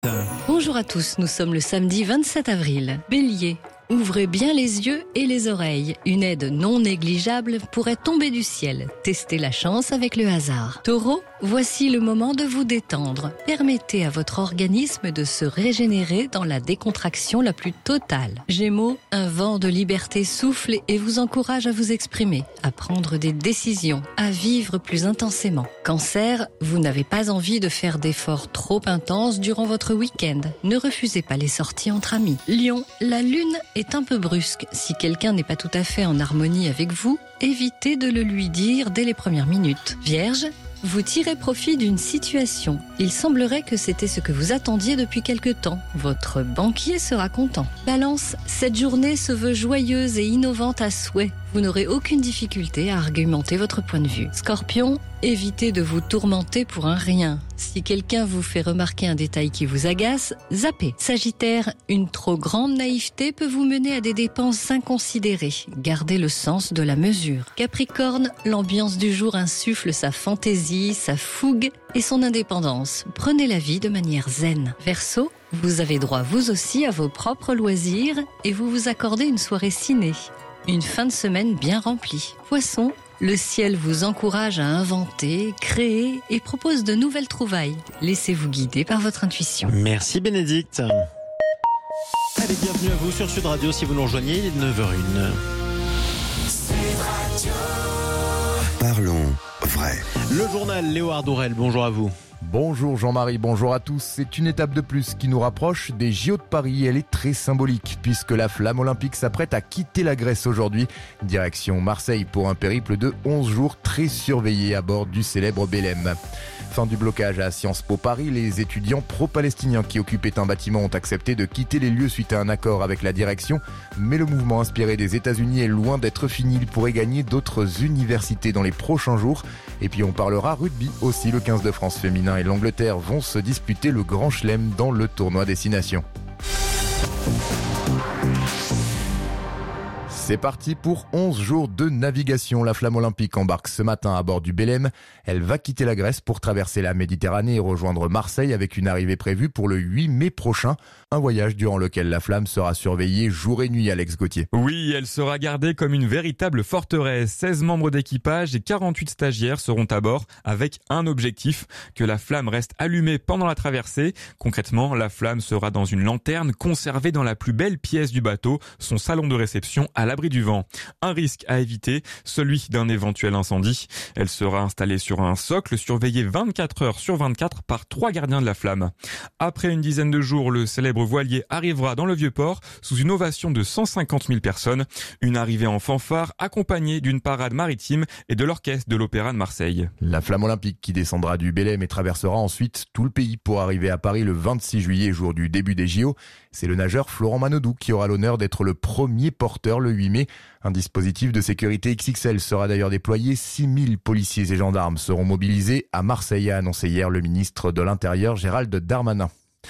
Bonjour à tous, nous sommes le samedi 27 avril. Bélier, ouvrez bien les yeux et les oreilles. Une aide non négligeable pourrait tomber du ciel. Testez la chance avec le hasard. Taureau, voici le moment de vous détendre. Permettez à votre organisme de se régénérer dans la décontraction la plus totale. Gémeaux, un vent de liberté souffle et vous encourage à vous exprimer, à prendre des décisions, à vivre plus intensément. Cancer, vous n'avez pas envie de faire d'efforts trop intenses durant votre week-end. Ne refusez pas les sorties entre amis. Lion, la lune est un peu brusque. Si quelqu'un n'est pas tout à fait en harmonie avec vous, évitez de le lui dire dès les premières minutes. Vierge, vous tirez profit d'une situation. Il semblerait que c'était ce que vous attendiez depuis quelque temps. Votre banquier sera content. Balance, cette journée se veut joyeuse et innovante à souhait. Vous n'aurez aucune difficulté à argumenter votre point de vue. Scorpion, évitez de vous tourmenter pour un rien. Si quelqu'un vous fait remarquer un détail qui vous agace, zappez. Sagittaire, une trop grande naïveté peut vous mener à des dépenses inconsidérées. Gardez le sens de la mesure. Capricorne, l'ambiance du jour insuffle sa fantaisie, sa fougue et son indépendance. Prenez la vie de manière zen. Verseau, vous avez droit vous aussi à vos propres loisirs et vous vous accordez une soirée ciné. Une fin de semaine bien remplie. Poisson, le ciel vous encourage à inventer, créer et propose de nouvelles trouvailles. Laissez-vous guider par votre intuition. Merci Bénédicte. Allez, bienvenue à vous sur Sud Radio si vous nous rejoignez, il est 9h01. Parlons vrai. Le journal Léo Ardourel, bonjour à vous. Bonjour Jean-Marie, bonjour à tous. C'est une étape de plus qui nous rapproche des JO de Paris. Elle est très symbolique puisque la flamme olympique s'apprête à quitter la Grèce aujourd'hui. Direction Marseille pour un périple de 11 jours très surveillé à bord du célèbre Belém. Fin du blocage à Sciences Po Paris, les étudiants pro-palestiniens qui occupaient un bâtiment ont accepté de quitter les lieux suite à un accord avec la direction. Mais le mouvement inspiré des États-Unis est loin d'être fini. Il pourrait gagner d'autres universités dans les prochains jours. Et puis on parlera rugby aussi. Le 15 de France féminin et l'Angleterre vont se disputer le Grand Chelem dans le tournoi Destination. C'est parti pour 11 jours de navigation. La flamme olympique embarque ce matin à bord du Belém. Elle va quitter la Grèce pour traverser la Méditerranée et rejoindre Marseille avec une arrivée prévue pour le 8 mai prochain. Un voyage durant lequel la flamme sera surveillée jour et nuit, Alex Gauthier. Oui, elle sera gardée comme une véritable forteresse. 16 membres d'équipage et 48 stagiaires seront à bord avec un objectif, que la flamme reste allumée pendant la traversée. Concrètement, la flamme sera dans une lanterne conservée dans la plus belle pièce du bateau, son salon de réception à l'abri du vent. Un risque à éviter, celui d'un éventuel incendie. Elle sera installée sur un socle, surveillée 24 heures sur 24 par 3 gardiens de la flamme. Après une dizaine de jours, le célèbre voilier arrivera dans le Vieux-Port sous une ovation de 150 000 personnes. Une arrivée en fanfare accompagnée d'une parade maritime et de l'orchestre de l'Opéra de Marseille. La flamme olympique qui descendra du Belém et traversera ensuite tout le pays pour arriver à Paris le 26 juillet, jour du début des JO. C'est le nageur Florent Manodou qui aura l'honneur d'être le premier porteur le 8 mai. Un dispositif de sécurité XXL sera d'ailleurs déployé. 6000 policiers et gendarmes seront mobilisés à Marseille, a annoncé hier le ministre de l'Intérieur Gérald Darmanin.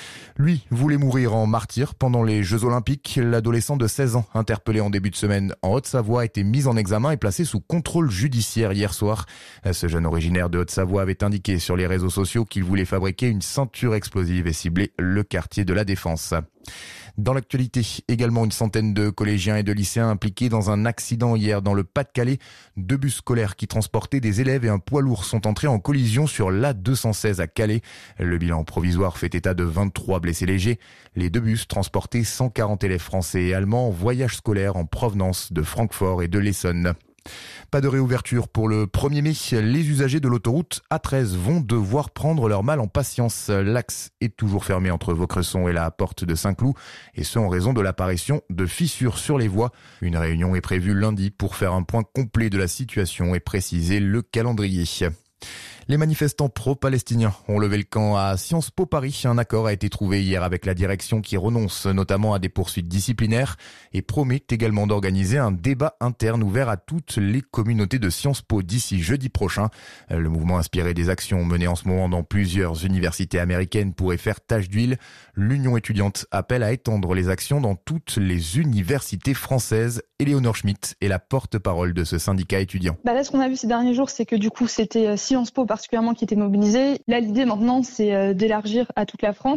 Lui voulait mourir en martyr pendant les Jeux Olympiques. L'adolescent de 16 ans, interpellé en début de semaine en Haute-Savoie, a été mis en examen et placé sous contrôle judiciaire hier soir. Ce jeune originaire de Haute-Savoie avait indiqué sur les réseaux sociaux qu'il voulait fabriquer une ceinture explosive et cibler le quartier de la Défense. Dans l'actualité, également une centaine de collégiens et de lycéens impliqués dans un accident hier dans le Pas-de-Calais. 2 bus scolaires qui transportaient des élèves et un poids lourd sont entrés en collision sur l'A216 à Calais. Le bilan provisoire fait état de 23 blessés légers. Les 2 bus transportaient 140 élèves français et allemands en voyage scolaire en provenance de Francfort et de l'Essonne. Pas de réouverture pour le 1er mai. Les usagers de l'autoroute A13 vont devoir prendre leur mal en patience. L'axe est toujours fermé entre Vaucresson et la porte de Saint-Cloud, et ce en raison de l'apparition de fissures sur les voies. Une réunion est prévue lundi pour faire un point complet de la situation et préciser le calendrier. Les manifestants pro-palestiniens ont levé le camp à Sciences Po Paris. Un accord a été trouvé hier avec la direction qui renonce notamment à des poursuites disciplinaires et promet également d'organiser un débat interne ouvert à toutes les communautés de Sciences Po d'ici jeudi prochain. Le mouvement inspiré des actions menées en ce moment dans plusieurs universités américaines pourrait faire tache d'huile. L'Union étudiante appelle à étendre les actions dans toutes les universités françaises. Éléonore Schmitt est la porte-parole de ce syndicat étudiant. Là, ce qu'on a vu ces derniers jours, c'est que du coup, c'était Sciences Po particulièrement qui était mobilisé. Là, l'idée maintenant, c'est d'élargir à toute la France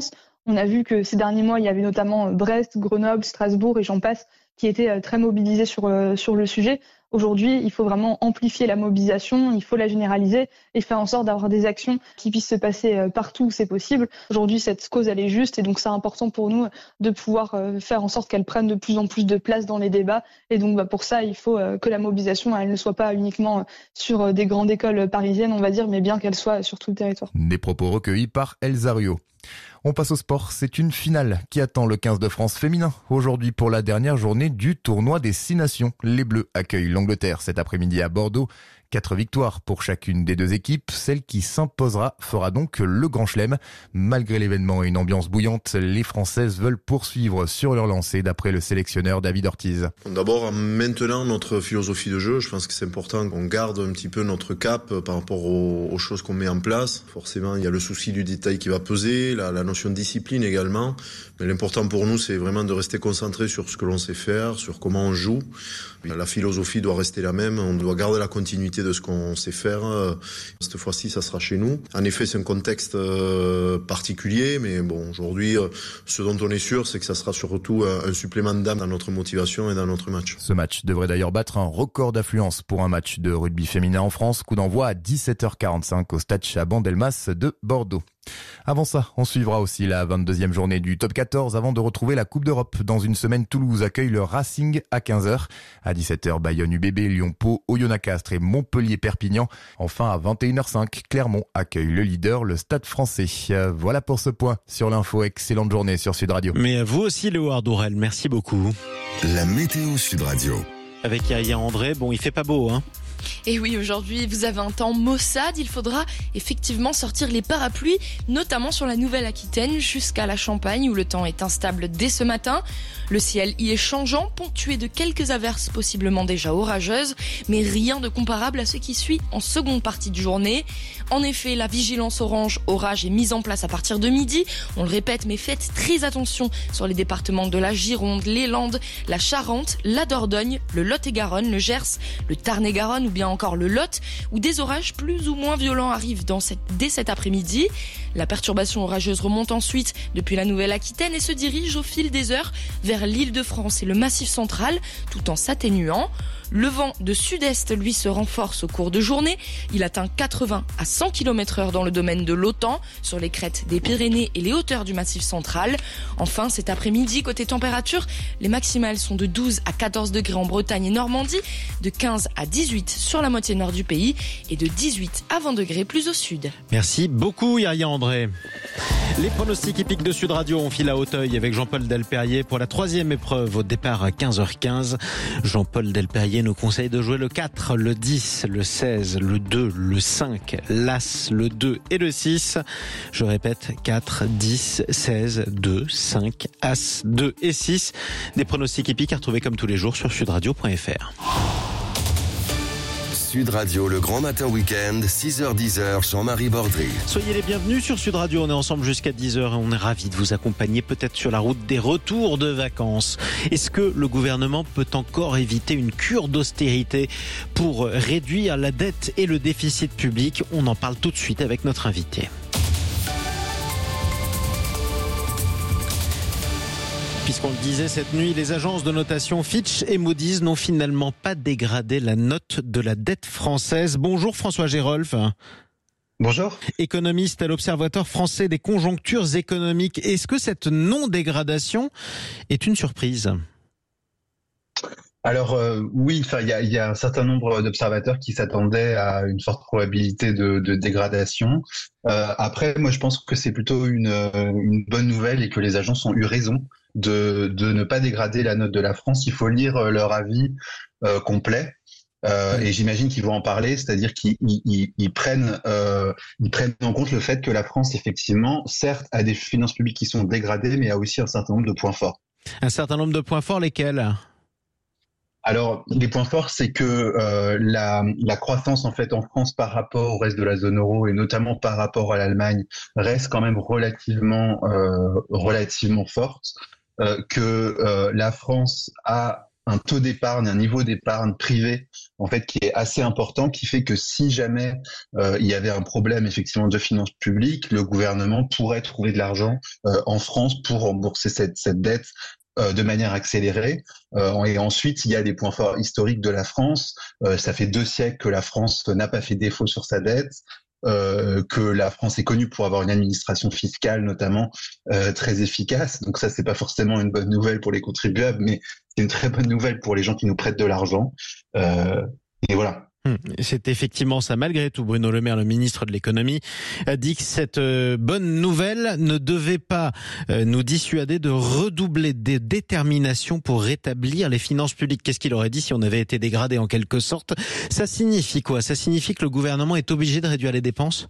On a vu que ces derniers mois, il y avait notamment Brest, Grenoble, Strasbourg et j'en passe qui étaient très mobilisés sur le sujet. Aujourd'hui, il faut vraiment amplifier la mobilisation, il faut la généraliser et faire en sorte d'avoir des actions qui puissent se passer partout où c'est possible. Aujourd'hui, cette cause, elle est juste et donc c'est important pour nous de pouvoir faire en sorte qu'elle prenne de plus en plus de place dans les débats. Et donc pour ça, il faut que la mobilisation, elle ne soit pas uniquement sur des grandes écoles parisiennes, on va dire, mais bien qu'elle soit sur tout le territoire. Des propos recueillis par Elsa Ruot. On passe au sport, c'est une finale qui attend le 15 de France féminin. Aujourd'hui pour la dernière journée du tournoi des 6 nations. Les Bleus accueillent l'Angleterre cet après-midi à Bordeaux. 4 victoires pour chacune des 2 équipes. Celle qui s'imposera fera donc le Grand Chelem. Malgré l'événement et une ambiance bouillante, les Françaises veulent poursuivre sur leur lancée d'après le sélectionneur David Ortiz. D'abord, en maintenant notre philosophie de jeu, je pense que c'est important qu'on garde un petit peu notre cap par rapport aux choses qu'on met en place. Forcément, il y a le souci du détail qui va peser, la notion de discipline également. Mais l'important pour nous, c'est vraiment de rester concentré sur ce que l'on sait faire, sur comment on joue. La philosophie doit rester la même, on doit garder la continuité de ce qu'on sait faire. Cette fois-ci, ça sera chez nous. En effet, c'est un contexte particulier, mais bon, aujourd'hui, ce dont on est sûr, c'est que ça sera surtout un supplément d'âme dans notre motivation et dans notre match. Ce match devrait d'ailleurs battre un record d'affluence pour un match de rugby féminin en France. Coup d'envoi à 17h45 au stade Chaban-Delmas de Bordeaux. Avant ça, on suivra aussi la 22e journée du Top 14 avant de retrouver la Coupe d'Europe. Dans une semaine, Toulouse accueille le Racing à 15h. À 17h, Bayonne UBB, Lyon-Pau, Oyonnax-Castres et Montpellier-Perpignan. Enfin, à 21h05, Clermont accueille le leader, le Stade français. Voilà pour ce point sur l'info. Excellente journée sur Sud Radio. Mais à vous aussi, Léo Ardourel, merci beaucoup. La météo Sud Radio. Avec Yaya André, bon, il fait pas beau, hein. Et oui, aujourd'hui, vous avez un temps maussade. Il faudra effectivement sortir les parapluies, notamment sur la Nouvelle-Aquitaine jusqu'à la Champagne où le temps est instable dès ce matin. Le ciel y est changeant, ponctué de quelques averses possiblement déjà orageuses, mais rien de comparable à ce qui suit en seconde partie de journée. En effet, la vigilance orange orage est mise en place à partir de midi. On le répète, mais faites très attention sur les départements de la Gironde, les Landes, la Charente, la Dordogne, le Lot-et-Garonne, le Gers, le Tarn-et-Garonne ou bien encore le Lot, où des orages plus ou moins violents arrivent dès cet après-midi. La perturbation orageuse remonte ensuite depuis la Nouvelle-Aquitaine et se dirige au fil des heures vers l'Île-de-France et le Massif central, tout en s'atténuant. Le vent de sud-est, lui, se renforce au cours de journée. Il atteint 80 à 100 km/h dans le domaine de l'Autan, sur les crêtes des Pyrénées et les hauteurs du Massif central. Enfin, cet après-midi, côté température, les maximales sont de 12 à 14 degrés en Bretagne et Normandie, de 15 à 18 sur la moitié nord du pays et de 18 à 20 degrés plus au sud. Merci beaucoup, Yaya André. Les pronostics hippiques de Sud Radio, on file à Auteuil avec Jean-Paul Delperrier pour la 3e épreuve au départ à 15h15. Jean-Paul Delperrier nous conseille de jouer le 4, le 10, le 16, le 2, le 5, l'As, le 2 et le 6. Je répète, 4, 10, 16, 2, 5, As, 2 et 6. Des pronostics hippiques à retrouver comme tous les jours sur sudradio.fr. Sud Radio, le grand matin week-end, 6h-10h, Jean-Marie Bordry. Soyez les bienvenus sur Sud Radio, on est ensemble jusqu'à 10h et on est ravis de vous accompagner peut-être sur la route des retours de vacances. Est-ce que le gouvernement peut encore éviter une cure d'austérité pour réduire la dette et le déficit public? On en parle tout de suite avec notre invité. Puisqu'on le disait cette nuit, les agences de notation Fitch et Moody's n'ont finalement pas dégradé la note de la dette française. Bonjour François Gérolf. Bonjour. Économiste à l'Observatoire français des conjonctures économiques. Est-ce que cette non-dégradation est une surprise ? Alors oui, il y a un certain nombre d'observateurs qui s'attendaient à une forte probabilité de dégradation. Après, moi je pense que c'est plutôt une bonne nouvelle et que les agences ont eu raison de ne pas dégrader la note de la France. Il faut lire leur avis complet. Et j'imagine qu'ils vont en parler, c'est-à-dire qu'ils prennent en compte le fait que la France, effectivement, certes, a des finances publiques qui sont dégradées, mais a aussi un certain nombre de points forts. Un certain nombre de points forts, lesquels ? Alors, les points forts, c'est que la croissance en fait en France par rapport au reste de la zone euro et notamment par rapport à l'Allemagne reste quand même relativement forte. Que la France a un taux d'épargne, un niveau d'épargne privé en fait qui est assez important, qui fait que si jamais il y avait un problème effectivement de finances publiques, le gouvernement pourrait trouver de l'argent en France pour rembourser cette dette de manière accélérée. Et ensuite, il y a des points forts historiques de la France. Ça fait 2 siècles que la France n'a pas fait défaut sur sa dette. Que la France est connue pour avoir une administration fiscale notamment très efficace. Donc ça, c'est pas forcément une bonne nouvelle pour les contribuables, mais c'est une très bonne nouvelle pour les gens qui nous prêtent de l'argent. Et voilà. C'est effectivement ça. Malgré tout, Bruno Le Maire, le ministre de l'économie, a dit que cette bonne nouvelle ne devait pas nous dissuader de redoubler des déterminations pour rétablir les finances publiques. Qu'est-ce qu'il aurait dit si on avait été dégradé en quelque sorte? Ça signifie quoi? Ça signifie que le gouvernement est obligé de réduire les dépenses?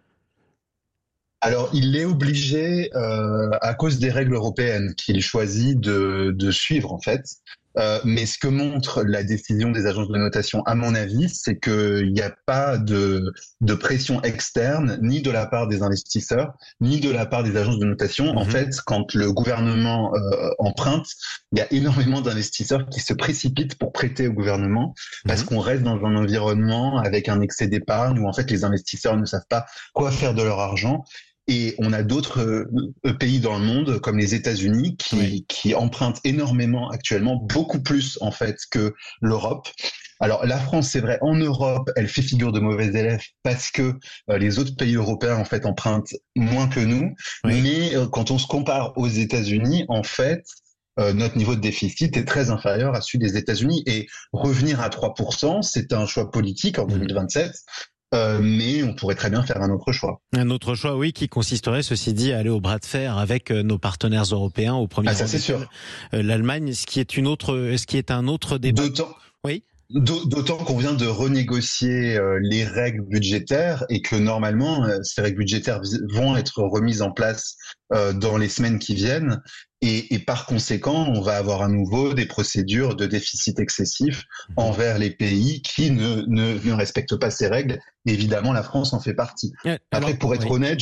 Alors, il est obligé à cause des règles européennes qu'il choisit de suivre en fait. Mais ce que montre la décision des agences de notation, à mon avis, c'est qu'il n'y a pas de pression externe, ni de la part des investisseurs, ni de la part des agences de notation. En fait, quand le gouvernement emprunte, il y a énormément d'investisseurs qui se précipitent pour prêter au gouvernement, parce qu'on reste dans un environnement avec un excès d'épargne où en fait les investisseurs ne savent pas quoi faire de leur argent. Et on a d'autres pays dans le monde, comme les États-Unis, qui empruntent énormément actuellement, beaucoup plus en fait que l'Europe. Alors la France, c'est vrai, en Europe, elle fait figure de mauvais élève parce que les autres pays européens en fait empruntent moins que nous. Mais quand on se compare aux États-Unis, en fait, notre niveau de déficit est très inférieur à celui des États-Unis. Et revenir à 3%, c'est un choix politique en 2027. Mais on pourrait très bien faire un autre choix. Un autre choix, oui, qui consisterait, ceci dit, à aller au bras de fer avec nos partenaires européens, au premier rang c'est sûr. L'Allemagne, ce qui est un autre débat. D'autant qu'on vient de renégocier les règles budgétaires et que normalement, ces règles budgétaires vont être remises en place dans les semaines qui viennent. Et par conséquent, on va avoir à nouveau des procédures de déficit excessif envers les pays qui ne respectent pas ces règles. Évidemment, la France en fait partie. Après, pour être honnête,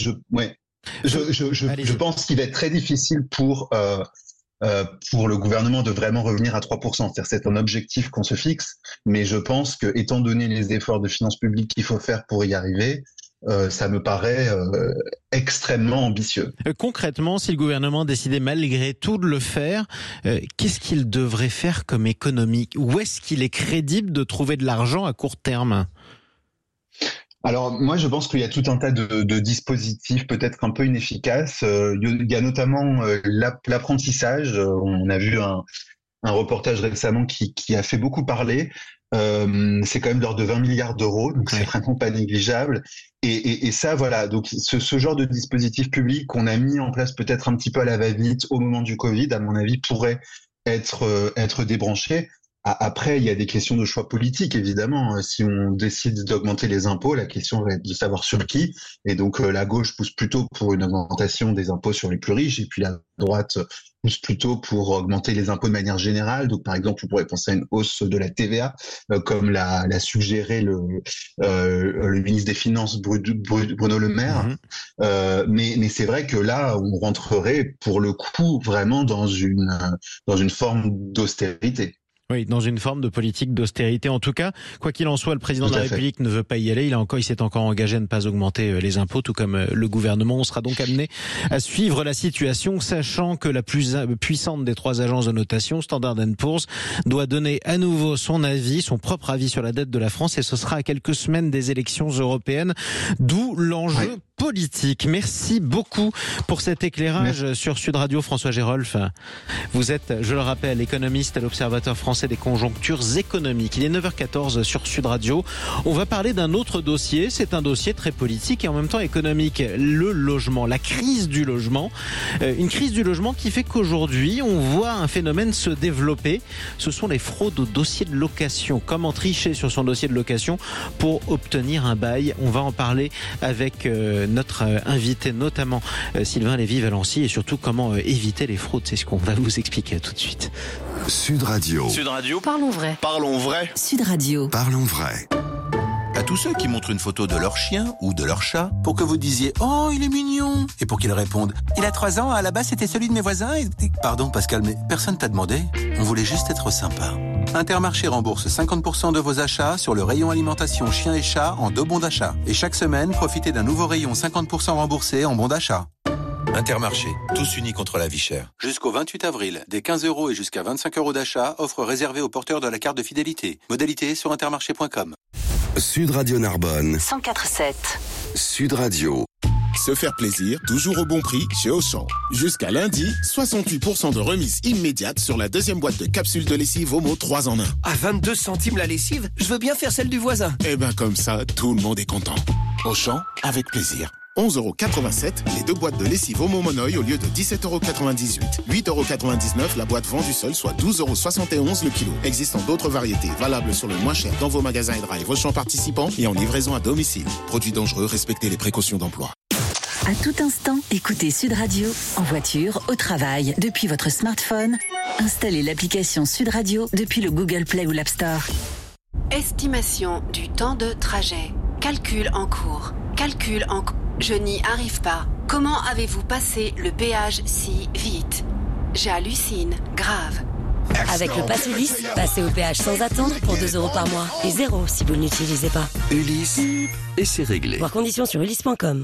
je pense qu'il va être très difficile pour le gouvernement de vraiment revenir à 3%. C'est-à-dire, c'est un objectif qu'on se fixe, mais je pense que, étant donné les efforts de finances publiques qu'il faut faire pour y arriver, ça me paraît extrêmement ambitieux. Concrètement, si le gouvernement décidait malgré tout de le faire, qu'est-ce qu'il devrait faire comme économie? Où est-ce qu'il est crédible de trouver de l'argent à court terme? Alors moi je pense qu'il y a tout un tas de dispositifs peut-être un peu inefficaces. Il y a notamment l'apprentissage. On a vu un reportage récemment qui a fait beaucoup parler. C'est quand même de l'ordre de 20 milliards d'euros, donc c'est vraiment pas négligeable. Et ça, voilà, donc ce genre de dispositif public qu'on a mis en place peut-être un petit peu à la va-vite au moment du Covid, à mon avis, pourrait être débranché. Après, il y a des questions de choix politiques, évidemment. Si on décide d'augmenter les impôts, la question va être de savoir sur qui. Et donc, la gauche pousse plutôt pour une augmentation des impôts sur les plus riches, et puis la droite pousse plutôt pour augmenter les impôts de manière générale. Donc, par exemple, on pourrait penser à une hausse de la TVA, comme l'a suggéré le ministre des Finances, Bruno Le Maire. Mais c'est vrai que là, on rentrerait pour le coup vraiment dans une forme d'austérité. Oui, dans une forme de politique d'austérité. En tout cas, quoi qu'il en soit, le président de la République ne veut pas y aller. Il s'est encore engagé à ne pas augmenter les impôts, tout comme le gouvernement. On sera donc amené à suivre la situation, sachant que la plus puissante des 3 agences de notation, Standard & Poor's, doit donner à nouveau son propre avis sur la dette de la France, et ce sera à quelques semaines des élections européennes, d'où l'enjeu politique. Merci beaucoup pour cet éclairage sur Sud Radio. François Gérolf, vous êtes, je le rappelle, économiste à l'Observatoire français des conjonctures économiques. Il est 9h14 sur Sud Radio. On va parler d'un autre dossier. C'est un dossier très politique et en même temps économique. Le logement, la crise du logement. Une crise du logement qui fait qu'aujourd'hui, on voit un phénomène se développer. Ce sont les fraudes au dossier de location. Comment tricher sur son dossier de location pour obtenir un bail? On va en parler avec notre invité, notamment Sylvain Lévy-Valency, et surtout comment éviter les fraudes. C'est ce qu'on va vous expliquer tout de suite. Sud Radio. Parlons vrai. Parlons vrai. Sud Radio. Parlons vrai. À tous ceux qui montrent une photo de leur chien ou de leur chat pour que vous disiez « Oh, il est mignon !» et pour qu'ils répondent « Il a 3 ans, à la base c'était celui de mes voisins et... » Pardon Pascal, mais personne t'a demandé. On voulait juste être sympa. Intermarché rembourse 50% de vos achats sur le rayon alimentation chien et chat en 2 bons d'achat. Et chaque semaine, profitez d'un nouveau rayon 50% remboursé en bons d'achat. Intermarché, tous unis contre la vie chère. Jusqu'au 28 avril, des 15 € et jusqu'à 25 € d'achat, offre réservée aux porteurs de la carte de fidélité. Modalité sur intermarché.com. Sud Radio Narbonne. 104.7. Sud Radio. Se faire plaisir, toujours au bon prix chez Auchan. Jusqu'à lundi, 68% de remise immédiate sur la deuxième boîte de capsules de lessive Omo 3 en 1. À 22 centimes la lessive, je veux bien faire celle du voisin. Eh ben comme ça, tout le monde est content. Auchan, avec plaisir. 11,87 €, les 2 boîtes de lessive Omo Monoï au lieu de 17,98 €. 8,99 € la boîte vendue seule, soit 12,71 € le kilo. Existant d'autres variétés, valables sur le moins cher dans vos magasins et drive Auchan participants et en livraison à domicile. Produits dangereux, respectez les précautions d'emploi. À tout instant, écoutez Sud Radio, en voiture, au travail, depuis votre smartphone. Installez l'application Sud Radio depuis le Google Play ou l'App Store. Estimation du temps de trajet. Calcul en cours. Je n'y arrive pas. Comment avez-vous passé le péage si vite? J'hallucine, grave. Avec le Pass Ulysse, passez au péage sans attendre pour 2 € par mois. Et 0 si vous ne l'utilisez pas. Ulysse, et c'est réglé. Voir conditions sur ulysse.com.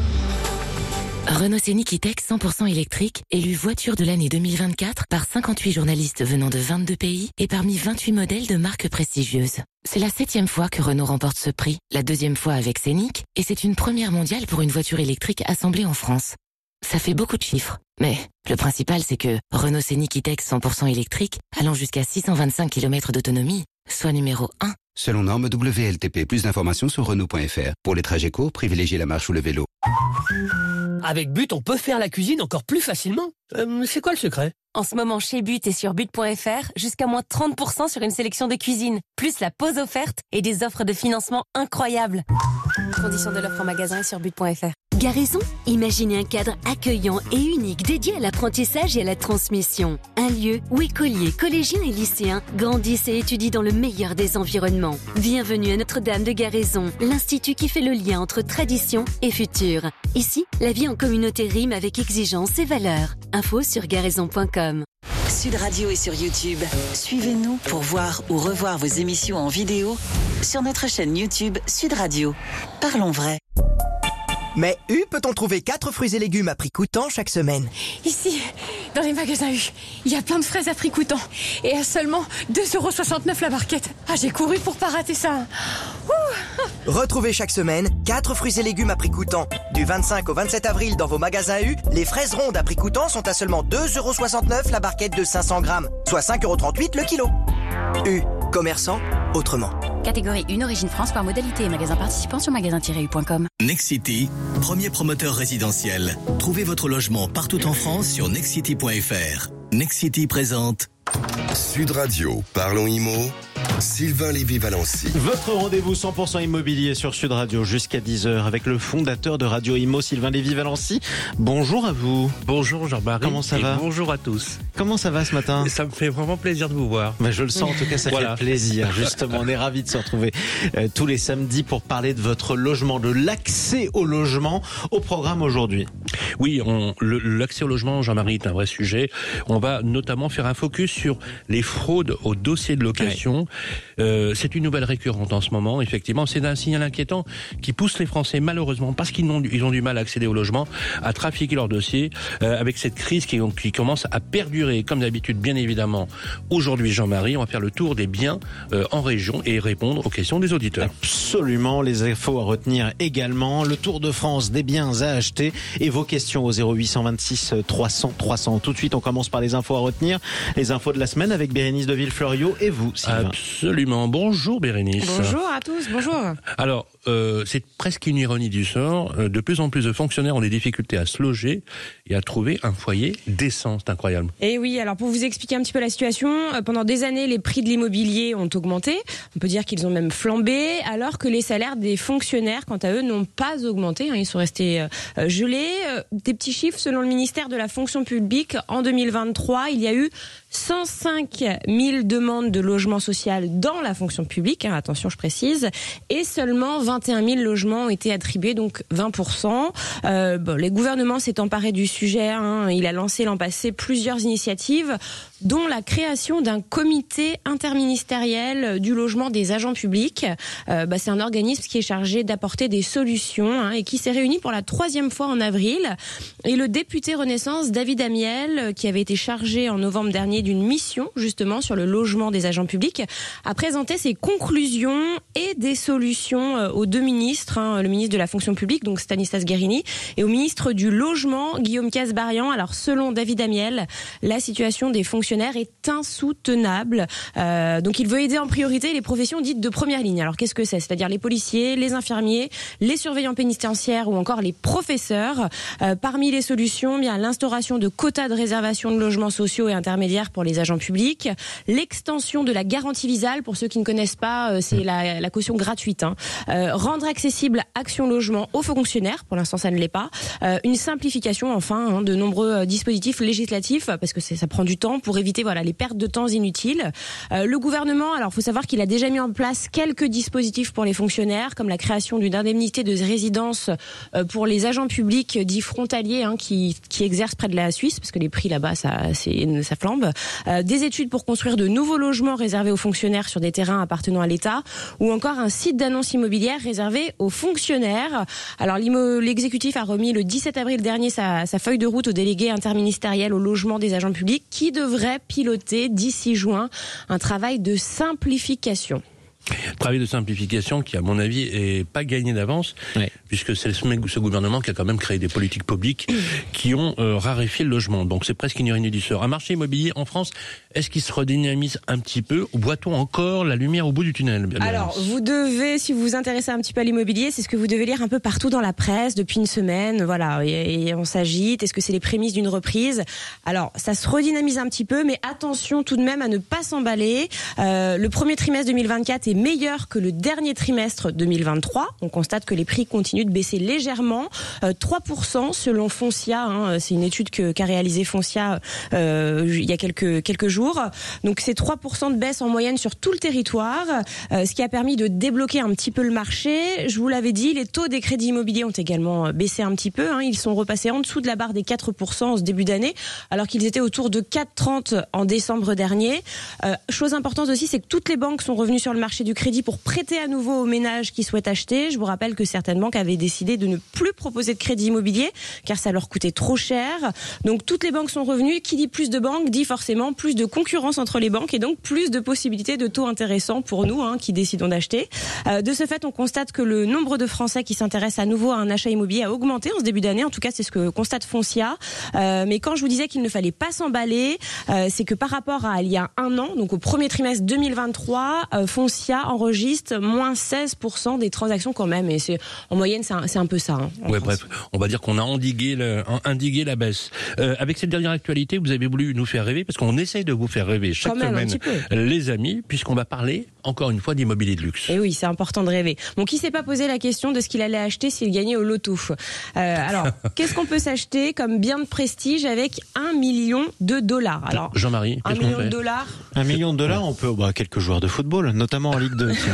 Renault Scénic E-Tech 100% électrique, élu voiture de l'année 2024 par 58 journalistes venant de 22 pays et parmi 28 modèles de marques prestigieuses. C'est la 7e fois que Renault remporte ce prix, la 2e fois avec Scénic, et c'est une première mondiale pour une voiture électrique assemblée en France. Ça fait beaucoup de chiffres, mais le principal c'est que Renault Scénic E-Tech 100% électrique, allant jusqu'à 625 km d'autonomie, soit numéro 1. Selon norme WLTP, plus d'informations sur Renault.fr. Pour les trajets courts, privilégiez la marche ou le vélo. Avec But, on peut faire la cuisine encore plus facilement. C'est quoi le secret? En ce moment, chez But et sur But.fr, jusqu'à moins 30% sur une sélection de cuisine, plus la pause offerte et des offres de financement incroyables. Conditions de l'offre en magasin et sur But.fr. Garaison, imaginez un cadre accueillant et unique dédié à l'apprentissage et à la transmission. Un lieu où écoliers, collégiens et lycéens grandissent et étudient dans le meilleur des environnements. Bienvenue à Notre-Dame de Garaison, l'institut qui fait le lien entre tradition et futur. Ici, la vie en communauté rime avec exigence et valeur. Info sur garaison.com. Sud Radio est sur YouTube. Suivez-nous pour voir ou revoir vos émissions en vidéo sur notre chaîne YouTube Sud Radio. Parlons vrai. Mais U peut-on trouver 4 fruits et légumes à prix coûtant chaque semaine? Ici, dans les magasins U, il y a plein de fraises à prix coûtant. Et à seulement 2,69 € la barquette. Ah, j'ai couru pour pas rater ça. Ouh. Retrouvez chaque semaine 4 fruits et légumes à prix coûtant. Du 25 au 27 avril dans vos magasins U, les fraises rondes à prix coûtant sont à seulement 2,69 € la barquette de 500 grammes, soit 5,38 € le kilo. U, commerçant autrement. Catégorie 1, origine France par modalité et magasin participant sur magasin-u.com. Nexity, premier promoteur résidentiel. Trouvez votre logement partout en France sur nexity.fr. Nexity présente Sud Radio, parlons IMO. Sylvain Lévy-Valency. Votre rendez-vous 100% immobilier sur Sud Radio jusqu'à 10h avec le fondateur de Radio Imo, Sylvain Lévy-Valency. Bonjour à vous. Bonjour Jean-Marie. Comment ça va? Bonjour à tous. Comment ça va ce matin? Ça me fait vraiment plaisir de vous voir. Mais je le sens, en tout cas ça fait plaisir. Justement, on est ravis de se retrouver tous les samedis pour parler de votre logement, de l'accès au logement au programme aujourd'hui. Oui, l'accès au logement, Jean-Marie, est un vrai sujet. On va notamment faire un focus sur les fraudes aux dossiers de location. C'est une nouvelle récurrente en ce moment. Effectivement, c'est un signal inquiétant qui pousse les Français, malheureusement, parce qu'ils ont du mal à accéder au logement, à trafiquer leurs dossiers, avec cette crise qui commence à perdurer. Comme d'habitude, bien évidemment, aujourd'hui, Jean-Marie, on va faire le tour des biens en région et répondre aux questions des auditeurs. Absolument, les infos à retenir également. Le Tour de France des biens à acheter et vos questions au 0826 300 300. Tout de suite, on commence par les infos à retenir. Les infos de la semaine avec Bérénice de Villefloriot et vous, Sylvain. Absolument. Bonjour Bérénice. Bonjour à tous, bonjour. Alors, c'est presque une ironie du sort. De plus en plus de fonctionnaires ont des difficultés à se loger et à trouver un foyer décent. C'est incroyable. Et oui, alors pour vous expliquer un petit peu la situation, pendant des années, les prix de l'immobilier ont augmenté. On peut dire qu'ils ont même flambé, alors que les salaires des fonctionnaires, quant à eux, n'ont pas augmenté. Ils sont restés gelés. Des petits chiffres, selon le ministère de la fonction publique, en 2023, il y a eu 105 000 demandes de logement social dans la fonction publique, attention je précise, et seulement 21 000 logements ont été attribués, donc 20%. Les gouvernements s'est emparé du sujet, il a lancé l'an passé plusieurs initiatives, dont la création d'un comité interministériel du logement des agents publics. C'est un organisme qui est chargé d'apporter des solutions et qui s'est réuni pour la 3e fois en avril. Et le député Renaissance David Amiel, qui avait été chargé en novembre dernier d'une mission justement sur le logement des agents publics, a présenté ses conclusions et des solutions aux 2 ministres, le ministre de la fonction publique, donc Stanislas Guerini, et au ministre du logement, Guillaume Kasbarian. Alors selon David Amiel, la situation des fonctionnaires est insoutenable. Donc il veut aider en priorité les professions dites de première ligne. Alors qu'est-ce que c'est ? C'est-à-dire les policiers, les infirmiers, les surveillants pénitentiaires ou encore les professeurs. Parmi les solutions, bien l'instauration de quotas de réservation de logements sociaux et intermédiaires pour les agents publics, l'extension de la garantie visale, pour ceux qui ne connaissent pas, c'est la caution gratuite. Rendre accessible Action Logement aux fonctionnaires, pour l'instant ça ne l'est pas. Une simplification enfin de nombreux dispositifs législatifs, parce que ça prend du temps pour éviter les pertes de temps inutiles. Le gouvernement, alors faut savoir qu'il a déjà mis en place quelques dispositifs pour les fonctionnaires, comme la création d'une indemnité de résidence pour les agents publics dits frontaliers qui exercent près de la Suisse, parce que les prix là-bas ça flambe. Des études pour construire de nouveaux logements réservés aux fonctionnaires sur des terrains appartenant à l'État, ou encore un site d'annonce immobilière réservé aux fonctionnaires. Alors l'exécutif a remis le 17 avril dernier sa feuille de route au délégué interministériel au logement des agents publics, qui devrait piloter d'ici juin un travail de simplification. Travail de simplification qui, à mon avis, est pas gagné d'avance, puisque c'est ce gouvernement qui a quand même créé des politiques publiques qui ont raréfié le logement. Donc c'est presque ignoré du sort. Un marché immobilier en France, est-ce qu'il se redynamise un petit peu, ou voit-on encore la lumière au bout du tunnel ? Alors, vous devez, si vous vous intéressez un petit peu à l'immobilier, c'est ce que vous devez lire un peu partout dans la presse depuis une semaine. Et on s'agite. Est-ce que c'est les prémices d'une reprise ? Alors, ça se redynamise un petit peu, mais attention tout de même à ne pas s'emballer. Le premier trimestre 2024 est meilleur que le dernier trimestre 2023. On constate que les prix continuent de baisser légèrement, 3% selon Foncia. C'est une étude qu'a réalisée Foncia il y a quelques jours. Donc c'est 3% de baisse en moyenne sur tout le territoire, ce qui a permis de débloquer un petit peu le marché. Je vous l'avais dit, les taux des crédits immobiliers ont également baissé un petit peu. Ils sont repassés en dessous de la barre des 4% en ce début d'année, alors qu'ils étaient autour de 4,30 en décembre dernier. Chose importante aussi, c'est que toutes les banques sont revenues sur le marché du crédit pour prêter à nouveau aux ménages qui souhaitent acheter. Je vous rappelle que certaines banques avaient décidé de ne plus proposer de crédit immobilier car ça leur coûtait trop cher. Donc toutes les banques sont revenues. Qui dit plus de banques dit forcément plus de concurrence entre les banques et donc plus de possibilités de taux intéressants pour nous qui décidons d'acheter. De ce fait, on constate que le nombre de Français qui s'intéressent à nouveau à un achat immobilier a augmenté en ce début d'année. En tout cas, c'est ce que constate Foncia. Mais quand je vous disais qu'il ne fallait pas s'emballer, c'est que par rapport à il y a un an, donc au premier trimestre 2023, Foncia enregistre moins 16% des transactions quand même. Et en moyenne, c'est un peu ça. Bref, on va dire qu'on a endigué la baisse. Avec cette dernière actualité, vous avez voulu nous faire rêver, parce qu'on essaye de vous faire rêver chaque semaine, les amis, puisqu'on va parler encore une fois d'immobilier de luxe. Et oui, c'est important de rêver. Bon, qui s'est pas posé la question de ce qu'il allait acheter s'il gagnait au loto ? Alors, qu'est-ce qu'on peut s'acheter comme bien de prestige avec $1 million ? Alors, Jean-Marie, $1 million de $1 million, on peut quelques joueurs de football, notamment en Ligue 2.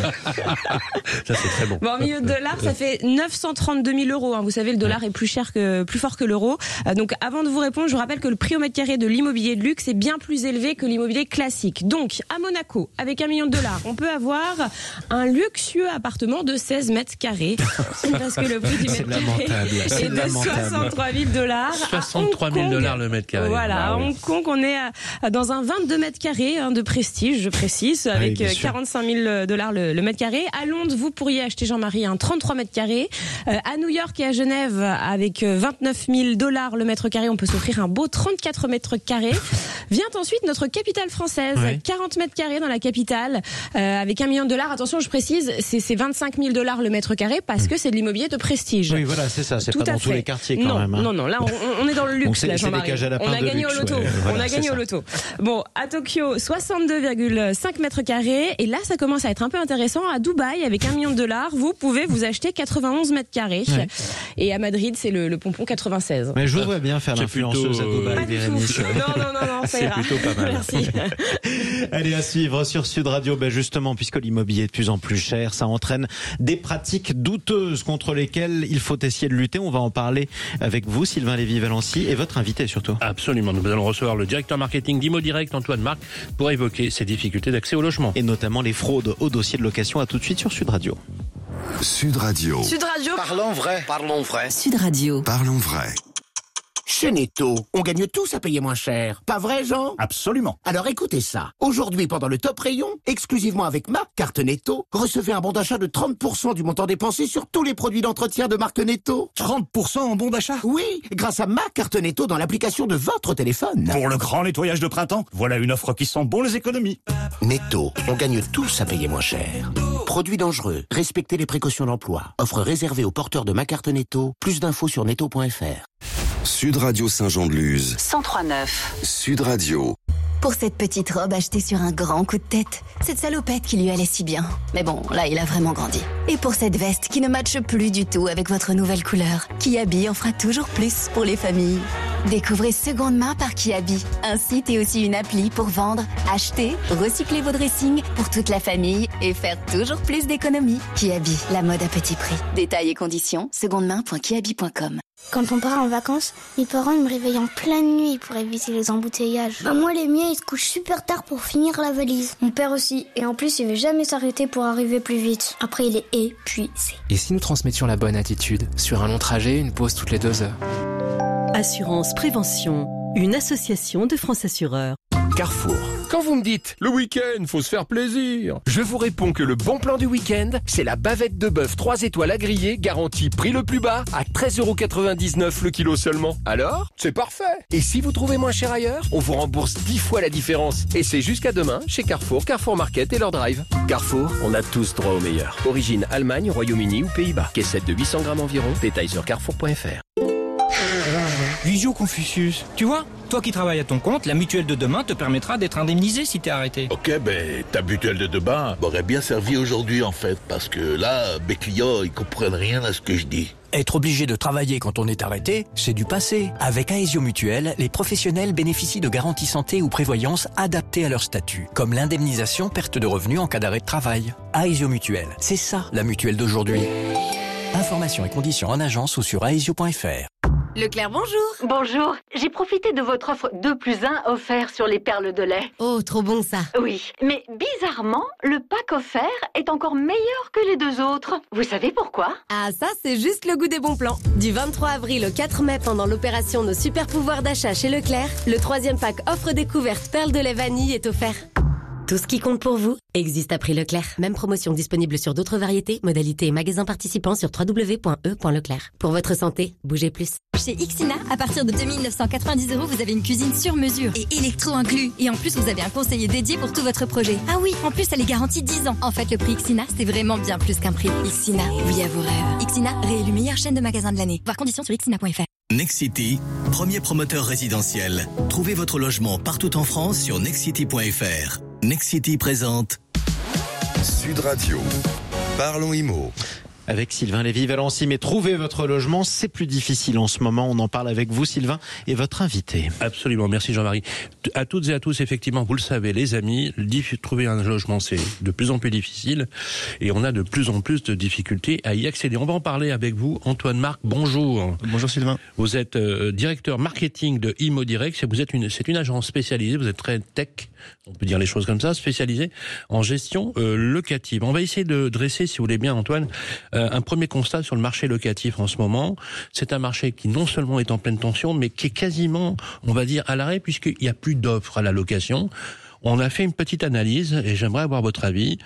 Ça, c'est très bon. Bon, $1 million, ça fait 932 000 euros. Vous savez, le dollar est plus fort que l'euro. Donc, avant de vous répondre, je vous rappelle que le prix au mètre carré de l'immobilier de luxe est bien plus élevé que l'immobilier classique. Donc, à Monaco, avec $1 million, on peut avoir un luxueux appartement de 16 mètres carrés. Parce que le prix du mètre carré est de $63 000. $63 000 le mètre carré. Voilà, à Hong Kong, on est dans un 22 mètres carrés de prestige, je précise, avec $45 000 le mètre carré. À Londres, vous pourriez acheter, Jean-Marie, un 33 mètres carrés. À New York et à Genève, avec $29 000 le mètre carré, on peut s'offrir un beau 34 mètres carrés. Vient ensuite notre capitale française, 40 mètres carrés dans la capitale, avec $1 million. Attention, je précise, c'est $25 000 le mètre carré parce que c'est de l'immobilier de prestige. Oui, voilà, c'est ça. C'est tout pas dans tous les quartiers quand même. Non, là, on est dans le luxe, là, Jean-Marie. On a gagné au loto. On a gagné au loto. Bon, à Tokyo, 62,5 mètres carrés. Et là, ça commence va être un peu intéressant. À Dubaï, avec $1 million, vous pouvez vous acheter 91 mètres carrés. Ouais. Et à Madrid, c'est le pompon 96. Mais je vois bien faire l'influenceuse à Dubaï, Bérénice. Non, ça ira. C'est plutôt pas mal. Merci. Allez, à suivre sur Sud Radio. Justement, puisque l'immobilier est de plus en plus cher, ça entraîne des pratiques douteuses contre lesquelles il faut essayer de lutter. On va en parler avec vous, Sylvain Lévy-Valency, et votre invité surtout. Absolument. Nous allons recevoir le directeur marketing d'Imo Direct, Antoine Marc, pour évoquer ces difficultés d'accès au logement. Et notamment les fraudes au dossier de location. À tout de suite sur Sud Radio. Sud Radio. Sud Radio. Parlons vrai. Parlons vrai. Sud Radio. Parlons vrai. Chez Netto, on gagne tous à payer moins cher. Pas vrai, Jean? Absolument. Alors écoutez ça. Aujourd'hui, pendant le top rayon, exclusivement avec ma carte Netto, recevez un bon d'achat de 30% du montant dépensé sur tous les produits d'entretien de marque Netto. 30% en bon d'achat? Oui, grâce à ma carte Netto dans l'application de votre téléphone. Pour le grand nettoyage de printemps, voilà une offre qui sent bon les économies. Netto, on gagne tous à payer moins cher. Produits dangereux, respectez les précautions d'emploi. Offre réservée aux porteurs de ma carte Netto. Plus d'infos sur netto.fr. Sud Radio Saint-Jean-de-Luz. 103.9. Sud Radio. Pour cette petite robe achetée sur un grand coup de tête, cette salopette qui lui allait si bien. Mais bon, là, il a vraiment grandi. Et pour cette veste qui ne matche plus du tout avec votre nouvelle couleur, Kiabi en fera toujours plus pour les familles. Découvrez Seconde Main par Kiabi, un site et aussi une appli pour vendre, acheter, recycler vos dressings pour toute la famille et faire toujours plus d'économies. Kiabi, la mode à petit prix. Détails et conditions, secondemain.kiabi.com. Quand on part en vacances, mes parents ils me réveillent en pleine nuit pour éviter les embouteillages. Moi, les miens, ils se couchent super tard pour finir la valise. Mon père aussi. Et en plus, il veut jamais s'arrêter pour arriver plus vite. Après, il est épuisé. Et si nous transmettions la bonne attitude? Sur un long trajet, une pause toutes les 2 heures. Assurance Prévention, une association de France Assureurs. Carrefour. Quand vous me dites « le week-end, faut se faire plaisir », je vous réponds que le bon plan du week-end, c'est la bavette de bœuf 3 étoiles à griller, garantie prix le plus bas, à 13,99€ le kilo seulement. Alors, c'est parfait. Et si vous trouvez moins cher ailleurs, on vous rembourse 10 fois la différence. Et c'est jusqu'à demain chez Carrefour, Carrefour Market et leur drive. Carrefour, on a tous droit au meilleur. Origine Allemagne, Royaume-Uni ou Pays-Bas. Caissette de 800 grammes environ. Détails sur carrefour.fr. Visio Confucius, tu vois, toi qui travailles à ton compte, la mutuelle de demain te permettra d'être indemnisé si t'es arrêté. Ok, ta mutuelle de demain m'aurait bien servi aujourd'hui en fait, parce que là, mes clients, ils comprennent rien à ce que je dis. Être obligé de travailler quand on est arrêté, c'est du passé. Avec Aesio Mutuelle, les professionnels bénéficient de garanties santé ou prévoyance adaptées à leur statut, comme l'indemnisation perte de revenus en cas d'arrêt de travail. Aesio Mutuelle, c'est ça la mutuelle d'aujourd'hui. Informations et conditions en agence ou sur aesio.fr. Leclerc, bonjour. Bonjour. J'ai profité de votre offre 2+1 offert sur les perles de lait. Oh, trop bon ça. Oui, mais bizarrement, le pack offert est encore meilleur que les 2 autres. Vous savez pourquoi? Ah, ça, c'est juste le goût des bons plans. Du 23 avril au 4 mai, pendant l'opération Nos super pouvoirs d'achat chez Leclerc, le 3e pack offre découverte perles de lait vanille est offert. Tout ce qui compte pour vous existe à prix Leclerc. Même promotion disponible sur d'autres variétés, modalités et magasins participants sur www.e.leclerc. Pour votre santé, bougez plus. Chez Ixina, à partir de 2 990€, vous avez une cuisine sur mesure et électro inclus. Et en plus, vous avez un conseiller dédié pour tout votre projet. Ah oui, en plus, elle est garantie 10 ans. En fait, le prix Ixina, c'est vraiment bien plus qu'un prix. Ixina, oui à vos rêves. Ixina, réélu meilleure chaîne de magasins de l'année. Voir conditions sur ixina.fr. Nexity, premier promoteur résidentiel. Trouvez votre logement partout en France sur nexity.fr. Nexity présente Sud Radio. Parlons Imo. Avec Sylvain Lévy-Valency, mais trouver votre logement, c'est plus difficile en ce moment. On en parle avec vous, Sylvain, et votre invité. Absolument, merci Jean-Marie. À toutes et à tous, effectivement, vous le savez, les amis, trouver un logement, c'est de plus en plus difficile, et on a de plus en plus de difficultés à y accéder. On va en parler avec vous, Antoine Marc. Bonjour. Bonjour Sylvain. Vous êtes directeur marketing de Imo Direct. C'est une agence spécialisée. Vous êtes très tech, on peut dire les choses comme ça, spécialisée en gestion locative. On va essayer de dresser, si vous voulez bien, Antoine, un premier constat sur le marché locatif en ce moment. C'est un marché qui non seulement est en pleine tension, mais qui est quasiment, on va dire, à l'arrêt, puisqu'il n'y a plus d'offres à la location. On a fait une petite analyse, et j'aimerais avoir votre avis.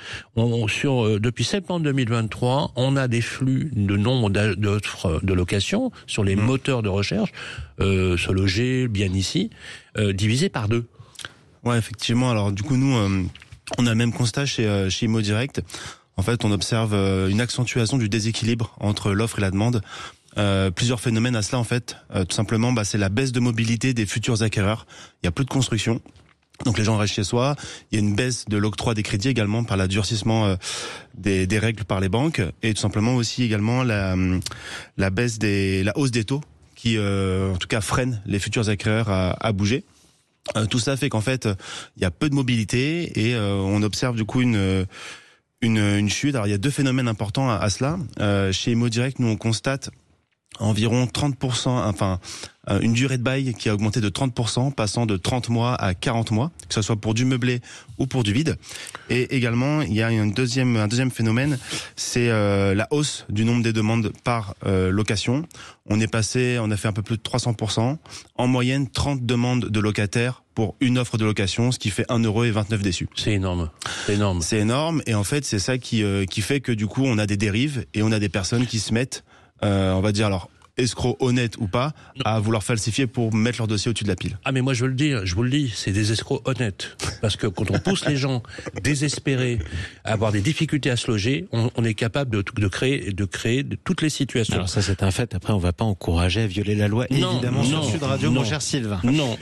Depuis septembre 2023, on a des flux de nombre d'offres de location sur les moteurs de recherche, Se Loger, Bien Ici, divisé par 2. Ouais, effectivement. Alors du coup, nous, on a le même constat chez Imo Direct. En fait, on observe une accentuation du déséquilibre entre l'offre et la demande. Plusieurs phénomènes à cela, en fait. Tout simplement, c'est la baisse de mobilité des futurs acquéreurs. Il y a plus de construction. Donc les gens restent chez soi. Il y a une baisse de l'octroi des crédits également par l'adurcissement des règles par les banques, et tout simplement aussi également la hausse des taux qui en tout cas freine les futurs acquéreurs à bouger. Tout ça fait qu'en fait il y a peu de mobilité et on observe du coup une chute. Alors il y a deux phénomènes importants à cela. Chez Imo Direct, nous on constate environ 30%, une durée de bail qui a augmenté de 30%, passant de 30 mois à 40 mois, que ce soit pour du meublé ou pour du vide. Et également, il y a un deuxième phénomène, c'est la hausse du nombre des demandes par location. On a fait un peu plus de 300%. En moyenne, 30 demandes de locataires pour une offre de location, ce qui fait 1,29 € déçu. C'est énorme. C'est énorme. Et en fait, c'est ça qui fait que du coup, on a des dérives et on a des personnes qui se mettent, on va dire alors, escrocs honnêtes ou pas, à vouloir falsifier pour mettre leur dossier au-dessus de la pile. Ah mais moi je vous le dis, c'est des escrocs honnêtes. Parce que quand on pousse les gens désespérés à avoir des difficultés à se loger, on est capable de créer toutes les situations. Alors ça c'est un fait, après on va pas encourager à violer la loi, évidemment, sur Sud Radio, mon cher Sylvain. Non,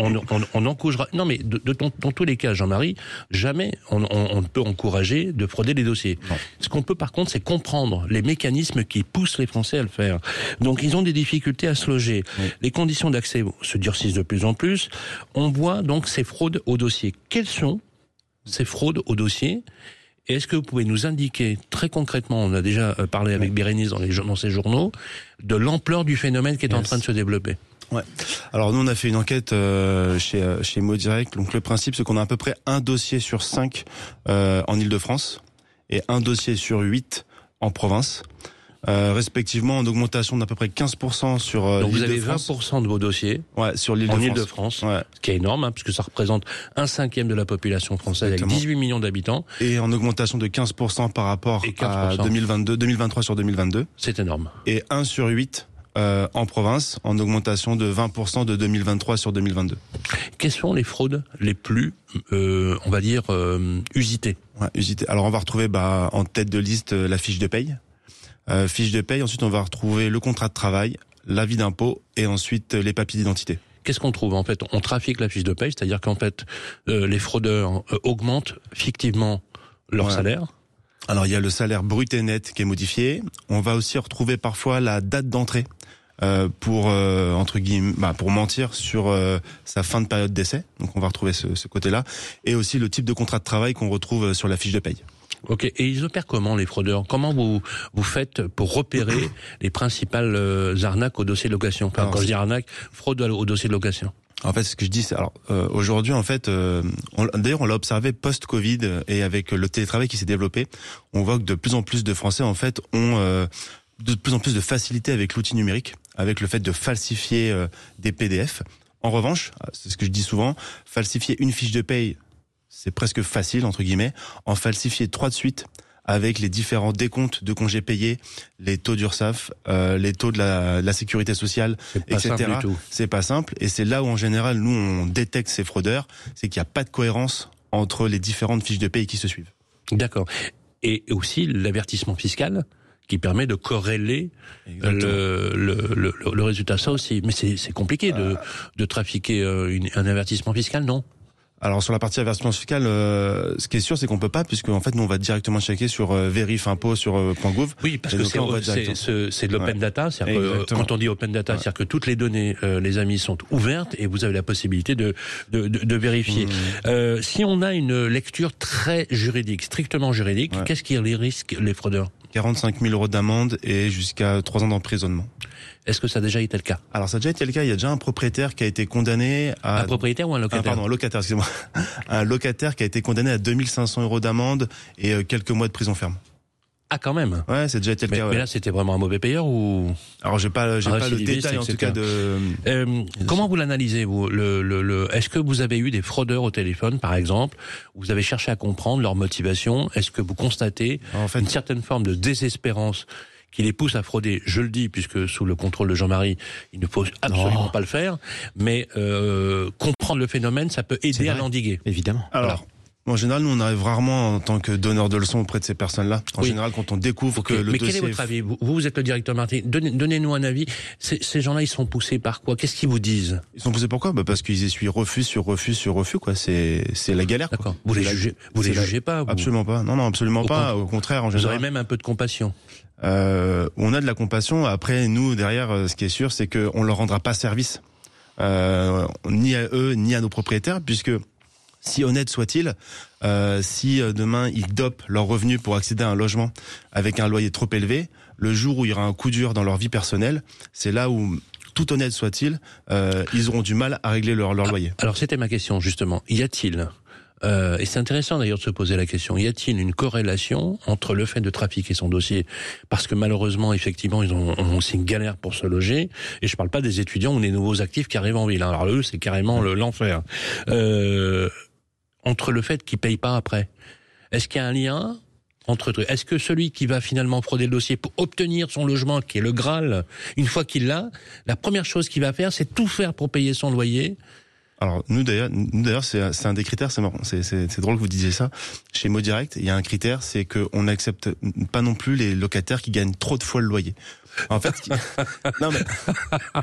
on encouragera. Non mais dans tous les cas, Jean-Marie, jamais on ne peut encourager de frauder les dossiers. Non. Ce qu'on peut par contre, c'est comprendre les mécanismes qui poussent les Français à le faire. Donc ils ont des difficultés à se loger. Oui. Les conditions d'accès se durcissent de plus en plus. On voit donc ces fraudes au dossier. Quelles sont ces fraudes au dossier ? Et est-ce que vous pouvez nous indiquer très concrètement, on a déjà parlé avec Bérénice dans ces journaux, de l'ampleur du phénomène qui est en train de se développer ? Ouais. Alors nous on a fait une enquête chez Imo Direct. Donc le principe c'est qu'on a à peu près un dossier sur 5 en Île-de-France et un dossier sur 8 en province. Respectivement en augmentation d'à peu près 15% sur donc vous avez 20% de vos dossiers sur l'île en Île-de-France, ce qui est énorme, puisque ça représente 1/5 de la population française. Exactement. Avec 18 millions d'habitants. Et en augmentation de 15% par rapport à 2023 sur 2022. C'est énorme. Et 1 sur 8 en province, en augmentation de 20% de 2023 sur 2022. Quelles sont les fraudes les plus, on va dire, usitées ? Usitées. Alors on va retrouver en tête de liste la fiche de paye. Fiche de paye, ensuite on va retrouver le contrat de travail, l'avis d'impôt et ensuite les papiers d'identité. Qu'est-ce qu'on trouve ? En fait, on trafique la fiche de paye, c'est-à-dire qu'en fait, les fraudeurs augmentent fictivement leur salaire. Alors il y a le salaire brut et net qui est modifié. On va aussi retrouver parfois la date d'entrée pour entre guillemets, pour mentir sur sa fin de période d'essai. Donc on va retrouver ce côté-là, et aussi le type de contrat de travail qu'on retrouve sur la fiche de paye. Ok, et ils opèrent comment les fraudeurs ? Comment vous faites pour repérer les principales arnaques au dossier de location ? Enfin, quand je dis arnaque, fraude au dossier de location. En fait, ce que je dis, c'est aujourd'hui, en fait, d'ailleurs, on l'a observé post-Covid et avec le télétravail qui s'est développé, on voit que de plus en plus de Français, en fait, ont de plus en plus de facilité avec l'outil numérique, avec le fait de falsifier des PDF. En revanche, c'est ce que je dis souvent, falsifier une fiche de paye, c'est presque facile, entre guillemets. En falsifier 3 de suite, avec les différents décomptes de congés payés, les taux d'URSSAF, les taux de la sécurité sociale, etc. C'est pas simple. Et c'est là où, en général, nous, on détecte ces fraudeurs. C'est qu'il n'y a pas de cohérence entre les différentes fiches de paye qui se suivent. D'accord. Et aussi l'avertissement fiscal qui permet de corréler le résultat. Ça aussi. Mais c'est compliqué de trafiquer un avertissement fiscal, non ? Alors sur la partie avertissement fiscal, ce qui est sûr, c'est qu'on peut pas, puisque en fait nous on va directement checker sur Vérif Impôt sur .gouv. Oui, parce que c'est de l'open data, c'est-à-dire que quand on dit open data, c'est-à-dire que toutes les données, les amis, sont ouvertes et vous avez la possibilité de vérifier. Si on a une lecture très juridique, strictement juridique, qu'est-ce qui les risque les fraudeurs ? 45 000 € d'amende et jusqu'à 3 ans d'emprisonnement. Est-ce que ça a déjà été le cas ? Alors ça a déjà été le cas, il y a déjà un propriétaire qui a été condamné à... Un propriétaire ou un locataire ? Un locataire, excusez-moi. Un locataire qui a été condamné à 2500 € d'amende et quelques mois de prison ferme. Ah, quand même. Ouais, c'est déjà été le cas. Mais là, c'était vraiment un mauvais payeur ou... Alors, j'ai pas le détail, en tout cas, de... Comment vous l'analysez, vous? Est-ce que vous avez eu des fraudeurs au téléphone, par exemple? Vous avez cherché à comprendre leur motivation? Est-ce que vous constatez une certaine forme de désespérance qui les pousse à frauder? Je le dis, puisque sous le contrôle de Jean-Marie, il ne faut absolument pas le faire. Mais comprendre le phénomène, ça peut aider à l'endiguer. Évidemment. Alors, En général, nous, on arrive rarement en tant que donneur de leçons auprès de ces personnes-là. En général, quand on découvre que le dossier... Mais quel est votre avis ? Vous êtes le directeur marketing. Donnez-nous un avis. Ces gens-là, ils sont poussés par quoi ? Qu'est-ce qu'ils vous disent ? Ils sont poussés par quoi ? Parce qu'ils essuient refus sur refus sur refus, quoi. C'est la galère. D'accord. Vous les jugez pas ? Absolument pas. Non, absolument pas. Au contraire, en général. Vous aurez même un peu de compassion. On a de la compassion. Après, nous, derrière, ce qui est sûr, c'est qu'on leur rendra pas service. Ni à eux, ni à nos propriétaires, puisque... Si honnête soit-il, si demain ils dopent leurs revenus pour accéder à un logement avec un loyer trop élevé, le jour où il y aura un coup dur dans leur vie personnelle, c'est là où, tout honnête soit-il, ils auront du mal à régler leur loyer. Alors c'était ma question justement. Y a-t-il, et c'est intéressant d'ailleurs de se poser la question, y a-t-il une corrélation entre le fait de trafiquer son dossier, parce que malheureusement effectivement ils ont aussi une galère pour se loger, et je parle pas des étudiants ou des nouveaux actifs qui arrivent en ville, alors eux c'est carrément l'enfer. Entre le fait qu'ils payent pas après. Est-ce qu'il y a un lien entre... Est-ce que celui qui va finalement frauder le dossier pour obtenir son logement, qui est le Graal, une fois qu'il l'a, la première chose qu'il va faire, c'est tout faire pour payer son loyer ? Alors nous d'ailleurs c'est un des critères, c'est marrant, c'est drôle que vous disiez ça. Chez Modirect, il y a un critère, c'est qu'on n'accepte pas non plus les locataires qui gagnent trop de fois le loyer. En fait, non mais pourquoi ?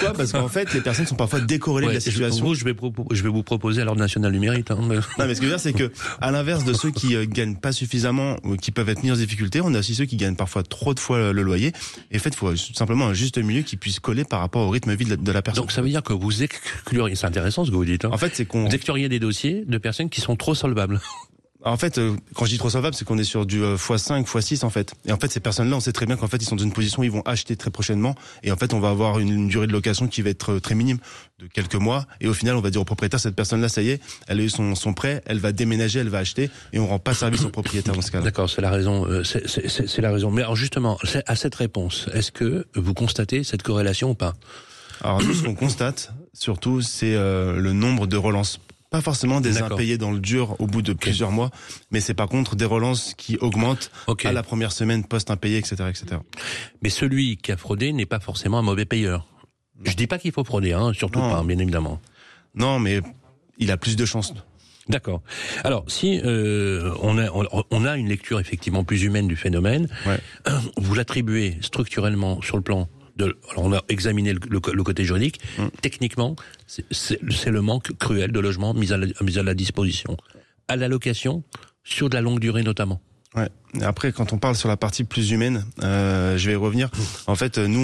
Parce qu'en fait, les personnes sont parfois décorrélées de la situation. Je vais vous proposer à l'Ordre national du mérite. Non, mais ce que je veux dire, c'est que à l'inverse de ceux qui gagnent pas suffisamment ou qui peuvent être mis en difficulté, on a aussi ceux qui gagnent parfois trop de fois le loyer. Et en fait, il faut simplement un juste milieu qui puisse coller par rapport au rythme de vie de la personne. Donc ça veut dire que vous excluriez, c'est intéressant ce que vous dites. En fait, c'est qu'on vous excluriez des dossiers de personnes qui sont trop solvables. En fait, quand je dis trop solvable, c'est qu'on est sur du x5, x6 en fait. Et en fait, ces personnes-là, on sait très bien qu'en fait, ils sont dans une position où ils vont acheter très prochainement. Et en fait, on va avoir une durée de location qui va être très minime, de quelques mois. Et au final, on va dire au propriétaire, cette personne-là, ça y est, elle a eu son prêt, elle va déménager, elle va acheter, et on rend pas service au propriétaire dans ce cas-là. D'accord, c'est la raison. C'est la raison. Mais alors justement, à cette réponse, est-ce que vous constatez cette corrélation ou pas ? Alors nous, ce qu'on constate, surtout, c'est le nombre de relances. Pas forcément des impayés dans le dur au bout de plusieurs mois, mais c'est par contre des relances qui augmentent à la première semaine post-impayé, etc., etc. Mais celui qui a fraudé n'est pas forcément un mauvais payeur. Je dis pas qu'il faut frauder, surtout pas, bien évidemment. Non, mais il a plus de chances. D'accord. Alors, si on a une lecture effectivement plus humaine du phénomène, vous l'attribuez structurellement sur le plan alors on a examiné le côté juridique. Techniquement, c'est le manque cruel de logements mis à la disposition, à la location, sur de la longue durée notamment. Ouais. Après, quand on parle sur la partie plus humaine, je vais y revenir. En fait, nous,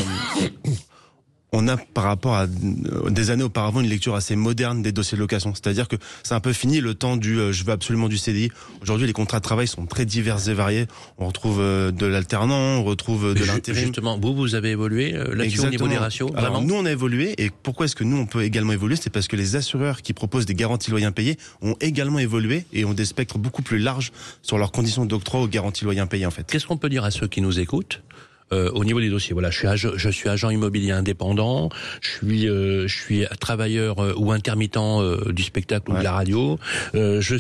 on a par rapport à des années auparavant une lecture assez moderne des dossiers de location. C'est-à-dire que c'est un peu fini le temps du je veux absolument du CDI. Aujourd'hui, les contrats de travail sont très divers et variés. On retrouve de l'alternant, on retrouve de l'intérim. Justement, vous avez évolué là-dessus au niveau des ratios. Alors nous, on a évolué. Et pourquoi est-ce que nous, on peut également évoluer ? C'est parce que les assureurs qui proposent des garanties loyers impayés ont également évolué et ont des spectres beaucoup plus larges sur leurs conditions d'octroi aux garanties loyers impayés, en fait. Qu'est-ce qu'on peut dire à ceux qui nous écoutent ? Au niveau des dossiers, voilà, je suis agent immobilier indépendant, je suis travailleur ou intermittent du spectacle ou de la radio, je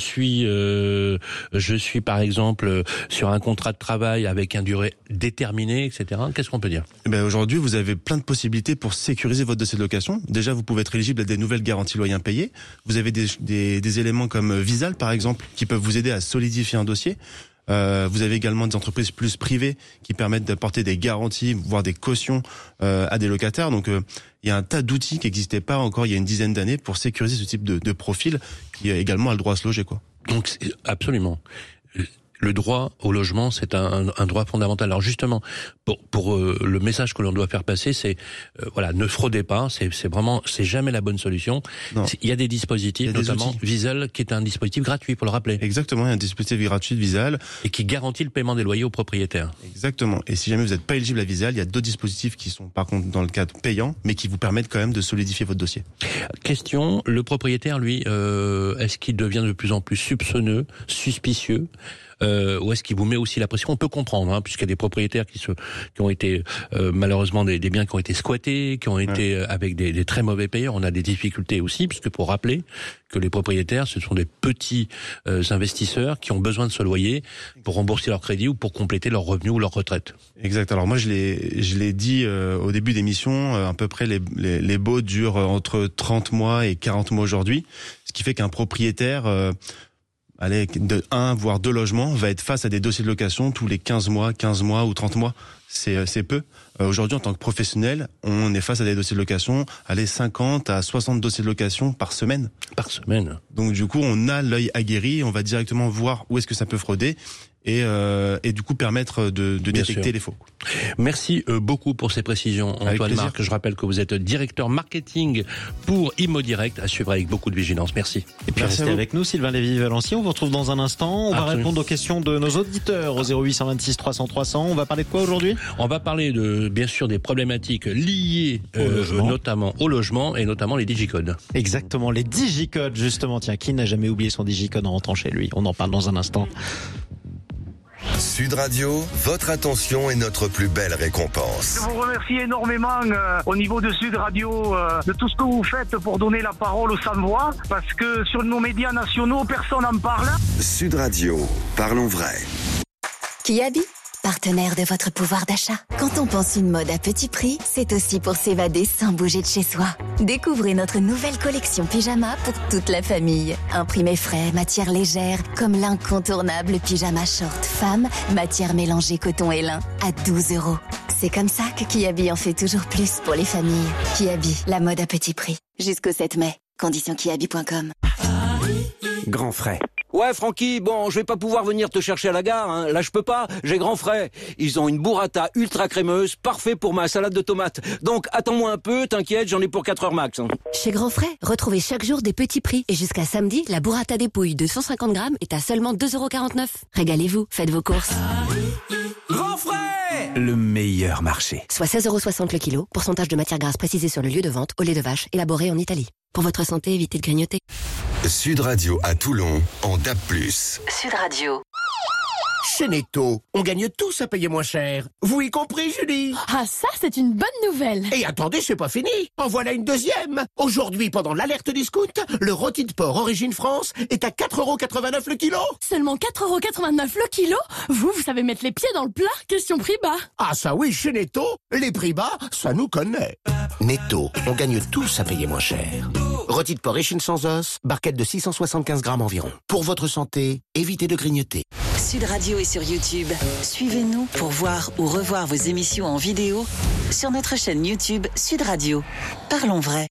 suis par exemple sur un contrat de travail avec une durée déterminée, etc. Qu'est-ce qu'on peut dire ? Aujourd'hui, vous avez plein de possibilités pour sécuriser votre dossier de location. Déjà, vous pouvez être éligible à des nouvelles garanties loyers impayés. Vous avez des éléments comme Visal, par exemple, qui peuvent vous aider à solidifier un dossier. Vous avez également des entreprises plus privées qui permettent d'apporter des garanties, voire des cautions à des locataires. Donc, il y a un tas d'outils qui n'existaient pas encore il y a une dizaine d'années pour sécuriser ce type de profil qui a également le droit à se loger, quoi. Donc, absolument. Le droit au logement, c'est un droit fondamental. Alors justement, pour le message que l'on doit faire passer, c'est ne fraudez pas. C'est jamais la bonne solution. Il y a des dispositifs, notamment Visal, qui est un dispositif gratuit, pour le rappeler. Exactement, il y a un dispositif gratuit de Visal et qui garantit le paiement des loyers aux propriétaires. Exactement. Et si jamais vous n'êtes pas éligible à Visal, il y a d'autres dispositifs qui sont par contre dans le cadre payant, mais qui vous permettent quand même de solidifier votre dossier. Question, le propriétaire, lui, est-ce qu'il devient de plus en plus soupçonneux, suspicieux? Ou est-ce qu'il vous met aussi la pression ? On peut comprendre, puisqu'il y a des propriétaires qui ont été malheureusement des biens qui ont été squattés, qui ont été avec des très mauvais payeurs. On a des difficultés aussi, puisque pour rappeler que les propriétaires, ce sont des petits investisseurs qui ont besoin de se loyer pour rembourser leur crédit ou pour compléter leurs revenus ou leur retraite. Exact. Alors moi, je l'ai dit au début d'émission, à peu près les baux durent entre 30 mois et 40 mois aujourd'hui, ce qui fait qu'un propriétaire de 1 voire 2 logements va être face à des dossiers de location tous les 15 mois ou 30 mois. C'est peu. Aujourd'hui, en tant que professionnel, on est face à des dossiers de location, 50 à 60 dossiers de location par semaine. Par semaine. Donc du coup, on a l'œil aguerri, on va directement voir où est-ce que ça peut frauder et du coup permettre de détecter les faux. Merci beaucoup pour ces précisions, Antoine Marc. Je rappelle que vous êtes directeur marketing pour ImmoDirect, à suivre avec beaucoup de vigilance. Merci. Et puis restez avec nous, Sylvain Lévy-Valency. On vous retrouve dans un instant. On va répondre aux questions de nos auditeurs au 0826 300 300. On va parler de quoi aujourd'hui ? On va parler bien sûr des problématiques liées notamment au logement et notamment les digicodes. Exactement, les digicodes justement. Tiens, qui n'a jamais oublié son digicode en rentrant chez lui ? On en parle dans un instant. Sud Radio, votre attention est notre plus belle récompense. Je vous remercie énormément au niveau de Sud Radio de tout ce que vous faites pour donner la parole aux sans-voix, parce que sur nos médias nationaux, personne n'en parle. Sud Radio, parlons vrai. Kiabi, partenaire de votre pouvoir d'achat. Quand on pense une mode à petit prix, c'est aussi pour s'évader sans bouger de chez soi. Découvrez notre nouvelle collection pyjama pour toute la famille. Imprimé frais, matière légère, comme l'incontournable pyjama short femme, matière mélangée coton et lin, à 12 €. C'est comme ça que Kiabi en fait toujours plus pour les familles. Kiabi, la mode à petit prix. Jusqu'au 7 mai. Conditions kiabi.com. Grand frais. Ouais, Francky, bon, je vais pas pouvoir venir te chercher à la gare, hein. Là, je peux pas, j'ai Grand Frais. Ils ont une burrata ultra crémeuse, parfait pour ma salade de tomates. Donc, attends-moi un peu, t'inquiète, j'en ai pour 4 heures max. Hein. Chez Grand Frais, retrouvez chaque jour des petits prix. Et jusqu'à samedi, la burrata des pouilles de 150 grammes est à seulement 2,49 €. Régalez-vous, faites vos courses. Grand Frais, le meilleur marché. Soit 16,60 € le kilo, pourcentage de matière grasse précisé sur le lieu de vente, au lait de vache, élaboré en Italie. Pour votre santé, évitez de grignoter. Sud Radio à Toulon, en DAB+. Sud Radio. Chez Netto, on gagne tous à payer moins cher. Vous y compris, Julie? Ah, ça, c'est une bonne nouvelle. Et attendez, c'est pas fini. En voilà une deuxième. Aujourd'hui, pendant l'alerte discount, le rôti de porc Origine France est à 4,89 € le kilo. Seulement 4,89 € le kilo? Vous savez mettre les pieds dans le plat, question prix bas. Ah ça oui, chez Netto, les prix bas, ça nous connaît. Netto, on gagne tous à payer moins cher. Rôti de porc échine sans os, barquette de 675 grammes environ. Pour votre santé, évitez de grignoter. Sud Radio est sur YouTube. Suivez-nous pour voir ou revoir vos émissions en vidéo sur notre chaîne YouTube Sud Radio. Parlons vrai.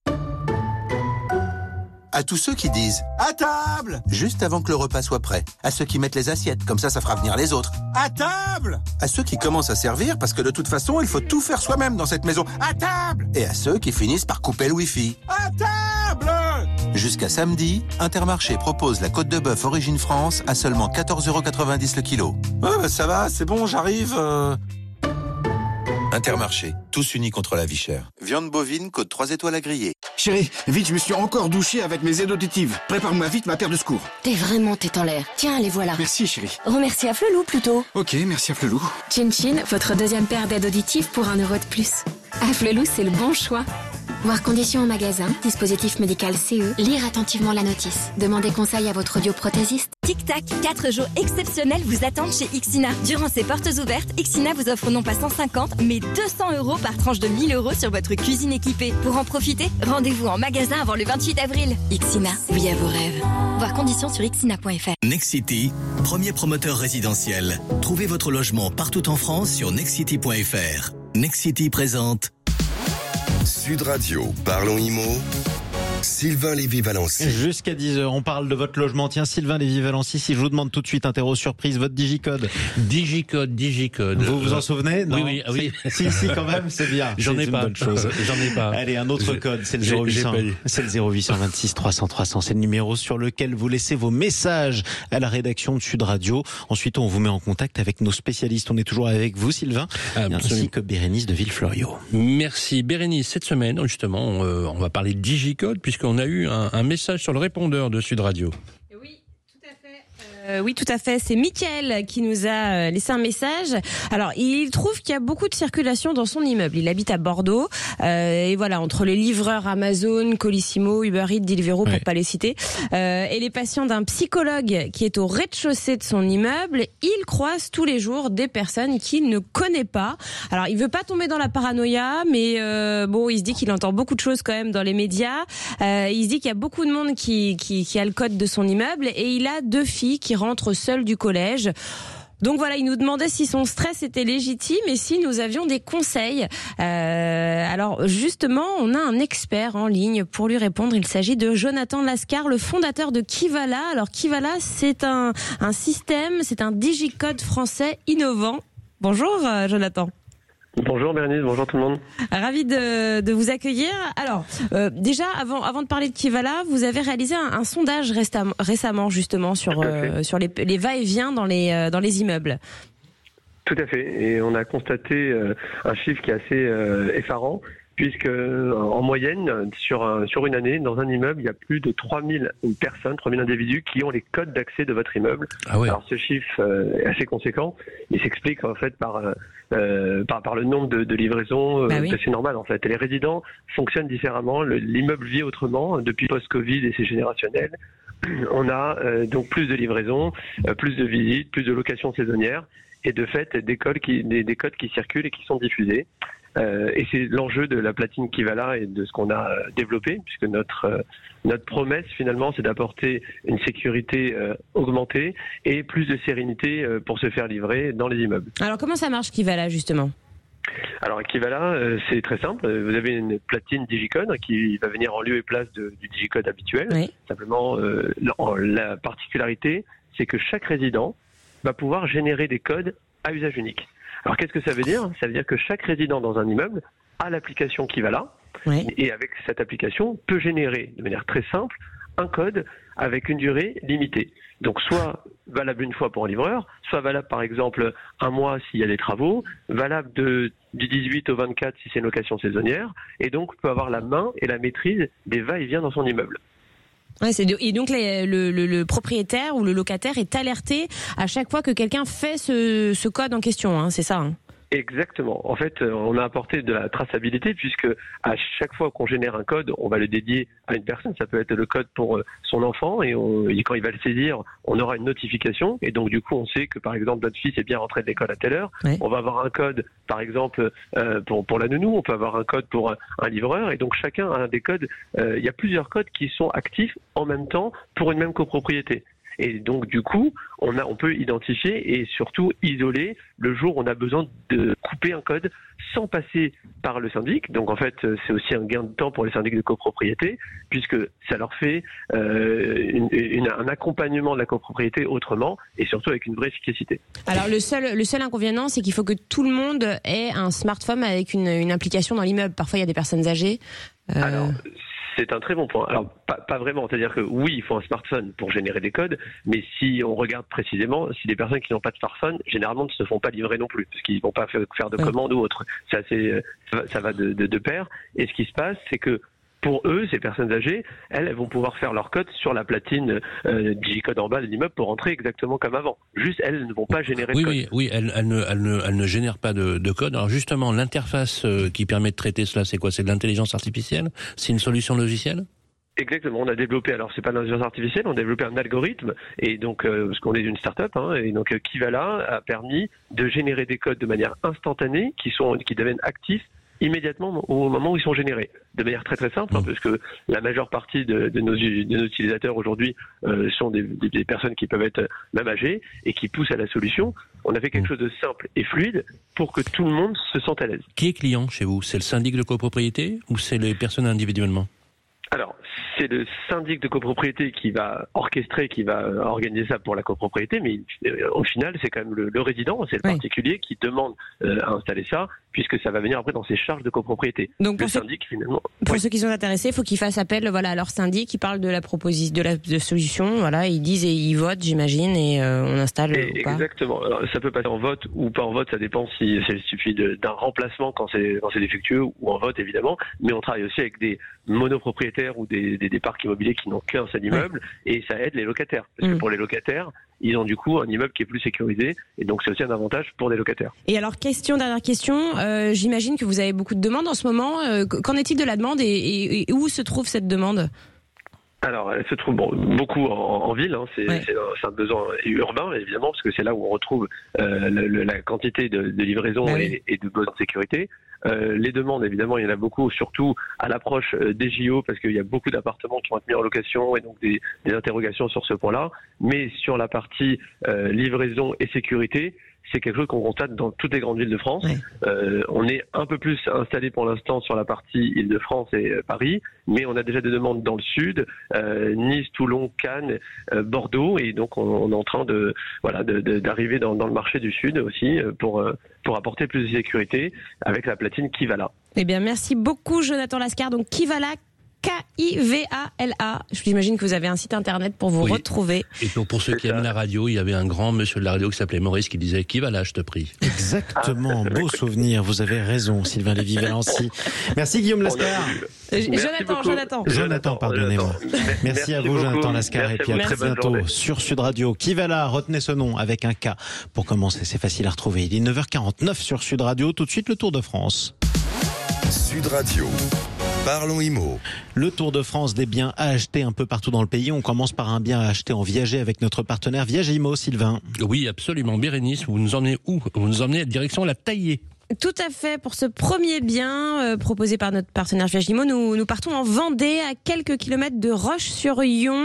À tous ceux qui disent « À table !» juste avant que le repas soit prêt. À ceux qui mettent les assiettes, comme ça fera venir les autres. « À table !» À ceux qui commencent à servir parce que de toute façon, il faut tout faire soi-même dans cette maison. « À table !» Et à ceux qui finissent par couper le Wi-Fi. « À table !» Jusqu'à samedi, Intermarché propose la côte de bœuf Origine France à seulement 14,90 € le kilo. « Ouais, ça va, c'est bon, j'arrive. Intermarché, tous unis contre la vie chère. Viande bovine, côte 3 étoiles à griller. Chérie, vite, je me suis encore douché avec mes aides auditives. Prépare-moi vite ma paire de secours. T'es vraiment tête en l'air. Tiens, les voilà. Merci, chérie. Remercie à Flelou plutôt. Ok, merci à Flelou. Chin Chin, votre deuxième paire d'aides auditives pour 1 € de plus. À Flelou, c'est le bon choix. Voir conditions en magasin, dispositif médical CE, lire attentivement la notice. Demandez conseil à votre audioprothésiste. Tic-tac, 4 jours exceptionnels vous attendent chez Ixina. Durant ces portes ouvertes, Ixina vous offre non pas 150, mais 200 € par tranche de 1 000 € sur votre cuisine équipée. Pour en profiter, rendez-vous en magasin avant le 28 avril. Ixina, oui à vos rêves. Voir conditions sur ixina.fr. Nexity, premier promoteur résidentiel. Trouvez votre logement partout en France sur nexity.fr. Nexity présente Sud Radio, parlons IMO. Sylvain Lévy-Valency. Jusqu'à 10h, on parle de votre logement. Tiens, Sylvain Lévy-Valency, si je vous demande tout de suite, interro surprise, votre digicode. Digicode. Vous vous en souvenez? Non. Oui. Si, quand même, c'est bien. J'en ai pas. J'en ai pas. Allez, un autre code, c'est le 0800. C'est le 0826 300 300. C'est le numéro sur lequel vous laissez vos messages à la rédaction de Sud Radio. Ensuite, on vous met en contact avec nos spécialistes. On est toujours avec vous, Sylvain, ainsi que Bérénice de Villefloriot. Merci, Bérénice. Cette semaine, justement, on va parler de digicode, puisqu'on a eu un message sur le répondeur de Sud Radio. Oui, tout à fait. Oui, tout à fait. C'est Mickaël qui nous a laissé un message. Alors, il trouve qu'il y a beaucoup de circulation dans son immeuble. Il habite à Bordeaux. Et voilà, entre les livreurs Amazon, Colissimo, Uber Eats, Deliveroo, pour pas les citer, et les patients d'un psychologue qui est au rez-de-chaussée de son immeuble, il croise tous les jours des personnes qu'il ne connaît pas. Alors, il veut pas tomber dans la paranoïa, mais bon, il se dit qu'il entend beaucoup de choses quand même dans les médias. Il se dit qu'il y a beaucoup de monde qui a le code de son immeuble, et il a 2 filles qui rentre seul du collège. Donc voilà, il nous demandait si son stress était légitime et si nous avions des conseils. Alors justement, on a un expert en ligne pour lui répondre. Il s'agit de Jonathan Lascar, le fondateur de Kivala. Alors Kivala, c'est un système, c'est un digicode français innovant. Bonjour Jonathan. Bonjour Bérénice, bonjour tout le monde. Ravi de vous accueillir. Alors, déjà, avant de parler de Kivala, vous avez réalisé un sondage récemment justement sur les va-et-vient dans les immeubles. Tout à fait, et on a constaté un chiffre qui est assez effarant, puisque en moyenne, sur une année, dans un immeuble, il y a plus de 3000 personnes, 3000 individus qui ont les codes d'accès de votre immeuble. Ah ouais. Alors ce chiffre est assez conséquent, il s'explique en fait par le nombre de livraisons. C'est normal en fait. Et les résidents fonctionnent différemment, l'immeuble vit autrement depuis post-Covid et c'est générationnel. On a donc plus de livraisons, plus de visites, plus de locations saisonnières et de fait des codes qui circulent et qui sont diffusés. Et c'est l'enjeu de la platine Kivala et de ce qu'on a développé, puisque notre promesse finalement c'est d'apporter une sécurité augmentée et plus de sérénité pour se faire livrer dans les immeubles. Alors comment ça marche Kivala justement ? Alors Kivala, c'est très simple. Vous avez une platine digicode qui va venir en lieu et place du digicode habituel. Oui. Simplement, la particularité, c'est que chaque résident va pouvoir générer des codes à usage unique. Alors qu'est-ce que ça veut dire ? Ça veut dire que chaque résident dans un immeuble a l'application Kivala, et avec cette application peut générer de manière très simple un code avec une durée limitée. Donc soit valable une fois pour un livreur, soit valable par exemple un mois s'il y a des travaux, valable du 18 au 24 si c'est une location saisonnière, et donc peut avoir la main et la maîtrise des va-et-vient dans son immeuble. Ouais, et donc le propriétaire ou le locataire est alerté à chaque fois que quelqu'un fait ce code en question, hein, c'est ça hein ? Exactement. En fait, on a apporté de la traçabilité puisque à chaque fois qu'on génère un code, on va le dédier à une personne. Ça peut être le code pour son enfant et quand il va le saisir, on aura une notification et donc du coup, on sait que par exemple notre fils est bien rentré de l'école à telle heure. Ouais. On va avoir un code, par exemple pour la nounou. On peut avoir un code pour un livreur et donc chacun a un des codes. Il y a plusieurs codes qui sont actifs en même temps pour une même copropriété. Et donc du coup, on peut identifier et surtout isoler le jour où on a besoin de couper un code sans passer par le syndic. Donc en fait, c'est aussi un gain de temps pour les syndics de copropriété puisque ça leur fait un accompagnement de la copropriété autrement et surtout avec une vraie efficacité. Alors le seul inconvénient, c'est qu'il faut que tout le monde ait un smartphone avec une application dans l'immeuble. Parfois, il y a des personnes âgées. Alors, c'est un très bon point. Alors, pas vraiment. C'est-à-dire que oui, il faut un smartphone pour générer des codes, mais si on regarde précisément, si les personnes qui n'ont pas de smartphone, généralement ne se font pas livrer non plus, parce qu'ils ne vont pas faire de commandes ou autre. Ça va de pair. Et ce qui se passe, c'est que pour eux, ces personnes âgées, elles vont pouvoir faire leur code sur la platine digicode en bas de l'immeuble pour rentrer exactement comme avant. Juste, elles ne vont pas générer de code. Oui, elles ne génèrent pas de code. Alors justement, l'interface qui permet de traiter cela, c'est quoi ? C'est de l'intelligence artificielle ? C'est une solution logicielle ? Exactement, on a développé, alors c'est pas l'intelligence artificielle, on a développé un algorithme, et donc, parce qu'on est une start-up, et donc Kivala a permis de générer des codes de manière instantanée qui deviennent actifs immédiatement au moment où ils sont générés, de manière très très simple, parce que la majeure partie de nos utilisateurs aujourd'hui sont des personnes qui peuvent être même âgées et qui poussent à la solution. On a fait quelque chose de simple et fluide pour que tout le monde se sente à l'aise. Qui est client chez vous ? C'est le syndic de copropriété ou c'est les personnes individuellement ? Alors, c'est le syndic de copropriété qui va orchestrer, qui va organiser ça pour la copropriété, mais au final, c'est quand même le résident, c'est le particulier qui demande à installer ça, puisque ça va venir après dans ses charges de copropriété. Donc, pour ceux qui sont intéressés, il faut qu'ils fassent appel à leur syndic, qui parle de la proposition, de solution, voilà, ils disent et ils votent, j'imagine, et on installe ou pas. Exactement. Alors, ça peut passer en vote ou pas en vote, ça dépend si il suffit d'un remplacement quand c'est défectueux ou en vote, évidemment, mais on travaille aussi avec des monopropriétaires locataires ou des parcs immobiliers qui n'ont qu'un seul immeuble, et ça aide les locataires. Parce que pour les locataires, ils ont du coup un immeuble qui est plus sécurisé, et donc c'est aussi un avantage pour les locataires. Et alors, dernière question, j'imagine que vous avez beaucoup de demandes en ce moment. Qu'en est-il de la demande et où se trouve cette demande ? Alors, elle se trouve beaucoup en ville, c'est un besoin urbain, évidemment, parce que c'est là où on retrouve la quantité de livraison et de bonne sécurité. Les demandes, évidemment, il y en a beaucoup, surtout à l'approche des JO, parce qu'il y a beaucoup d'appartements qui vont être mis en location, et donc des interrogations sur ce point-là. Mais sur la partie livraison et sécurité, c'est quelque chose qu'on constate dans toutes les grandes villes de France. On est un peu plus installé pour l'instant sur la partie Île-de-France et Paris, mais on a déjà des demandes dans le sud, Nice, Toulon, Cannes, Bordeaux, et donc on est en train d'arriver dans le marché du sud aussi pour apporter plus de sécurité avec la platine Kivala. Eh bien, merci beaucoup Jonathan Lascar. Donc Kivala, K-I-V-A-L-A. J'imagine que vous avez un site internet pour vous retrouver. Et pour ceux qui aiment la radio, il y avait un grand monsieur de la radio qui s'appelait Maurice qui disait qui va là, je te prie. Exactement, beau souvenir. Vous avez raison, Sylvain Lévy-Valency. Merci Guillaume Lascar. Jonathan, pardonnez-moi. Merci à vous, Jonathan Lascar, et puis à très bientôt sur Sud Radio. Kivala, retenez ce nom avec un K pour commencer, c'est facile à retrouver. Il est 9h49 sur Sud Radio. Tout de suite, le Tour de France. Sud Radio. Parlons Immo. Le Tour de France des biens à acheter un peu partout dans le pays. On commence par un bien à acheter en viager avec notre partenaire Viagimo, Sylvain. Oui, absolument. Bérénice, vous nous emmenez où ? Vous nous emmenez direction la Taillée. Tout à fait. Pour ce premier bien proposé par notre partenaire Viagimo, nous partons en Vendée, à quelques kilomètres de Roche-sur-Yon.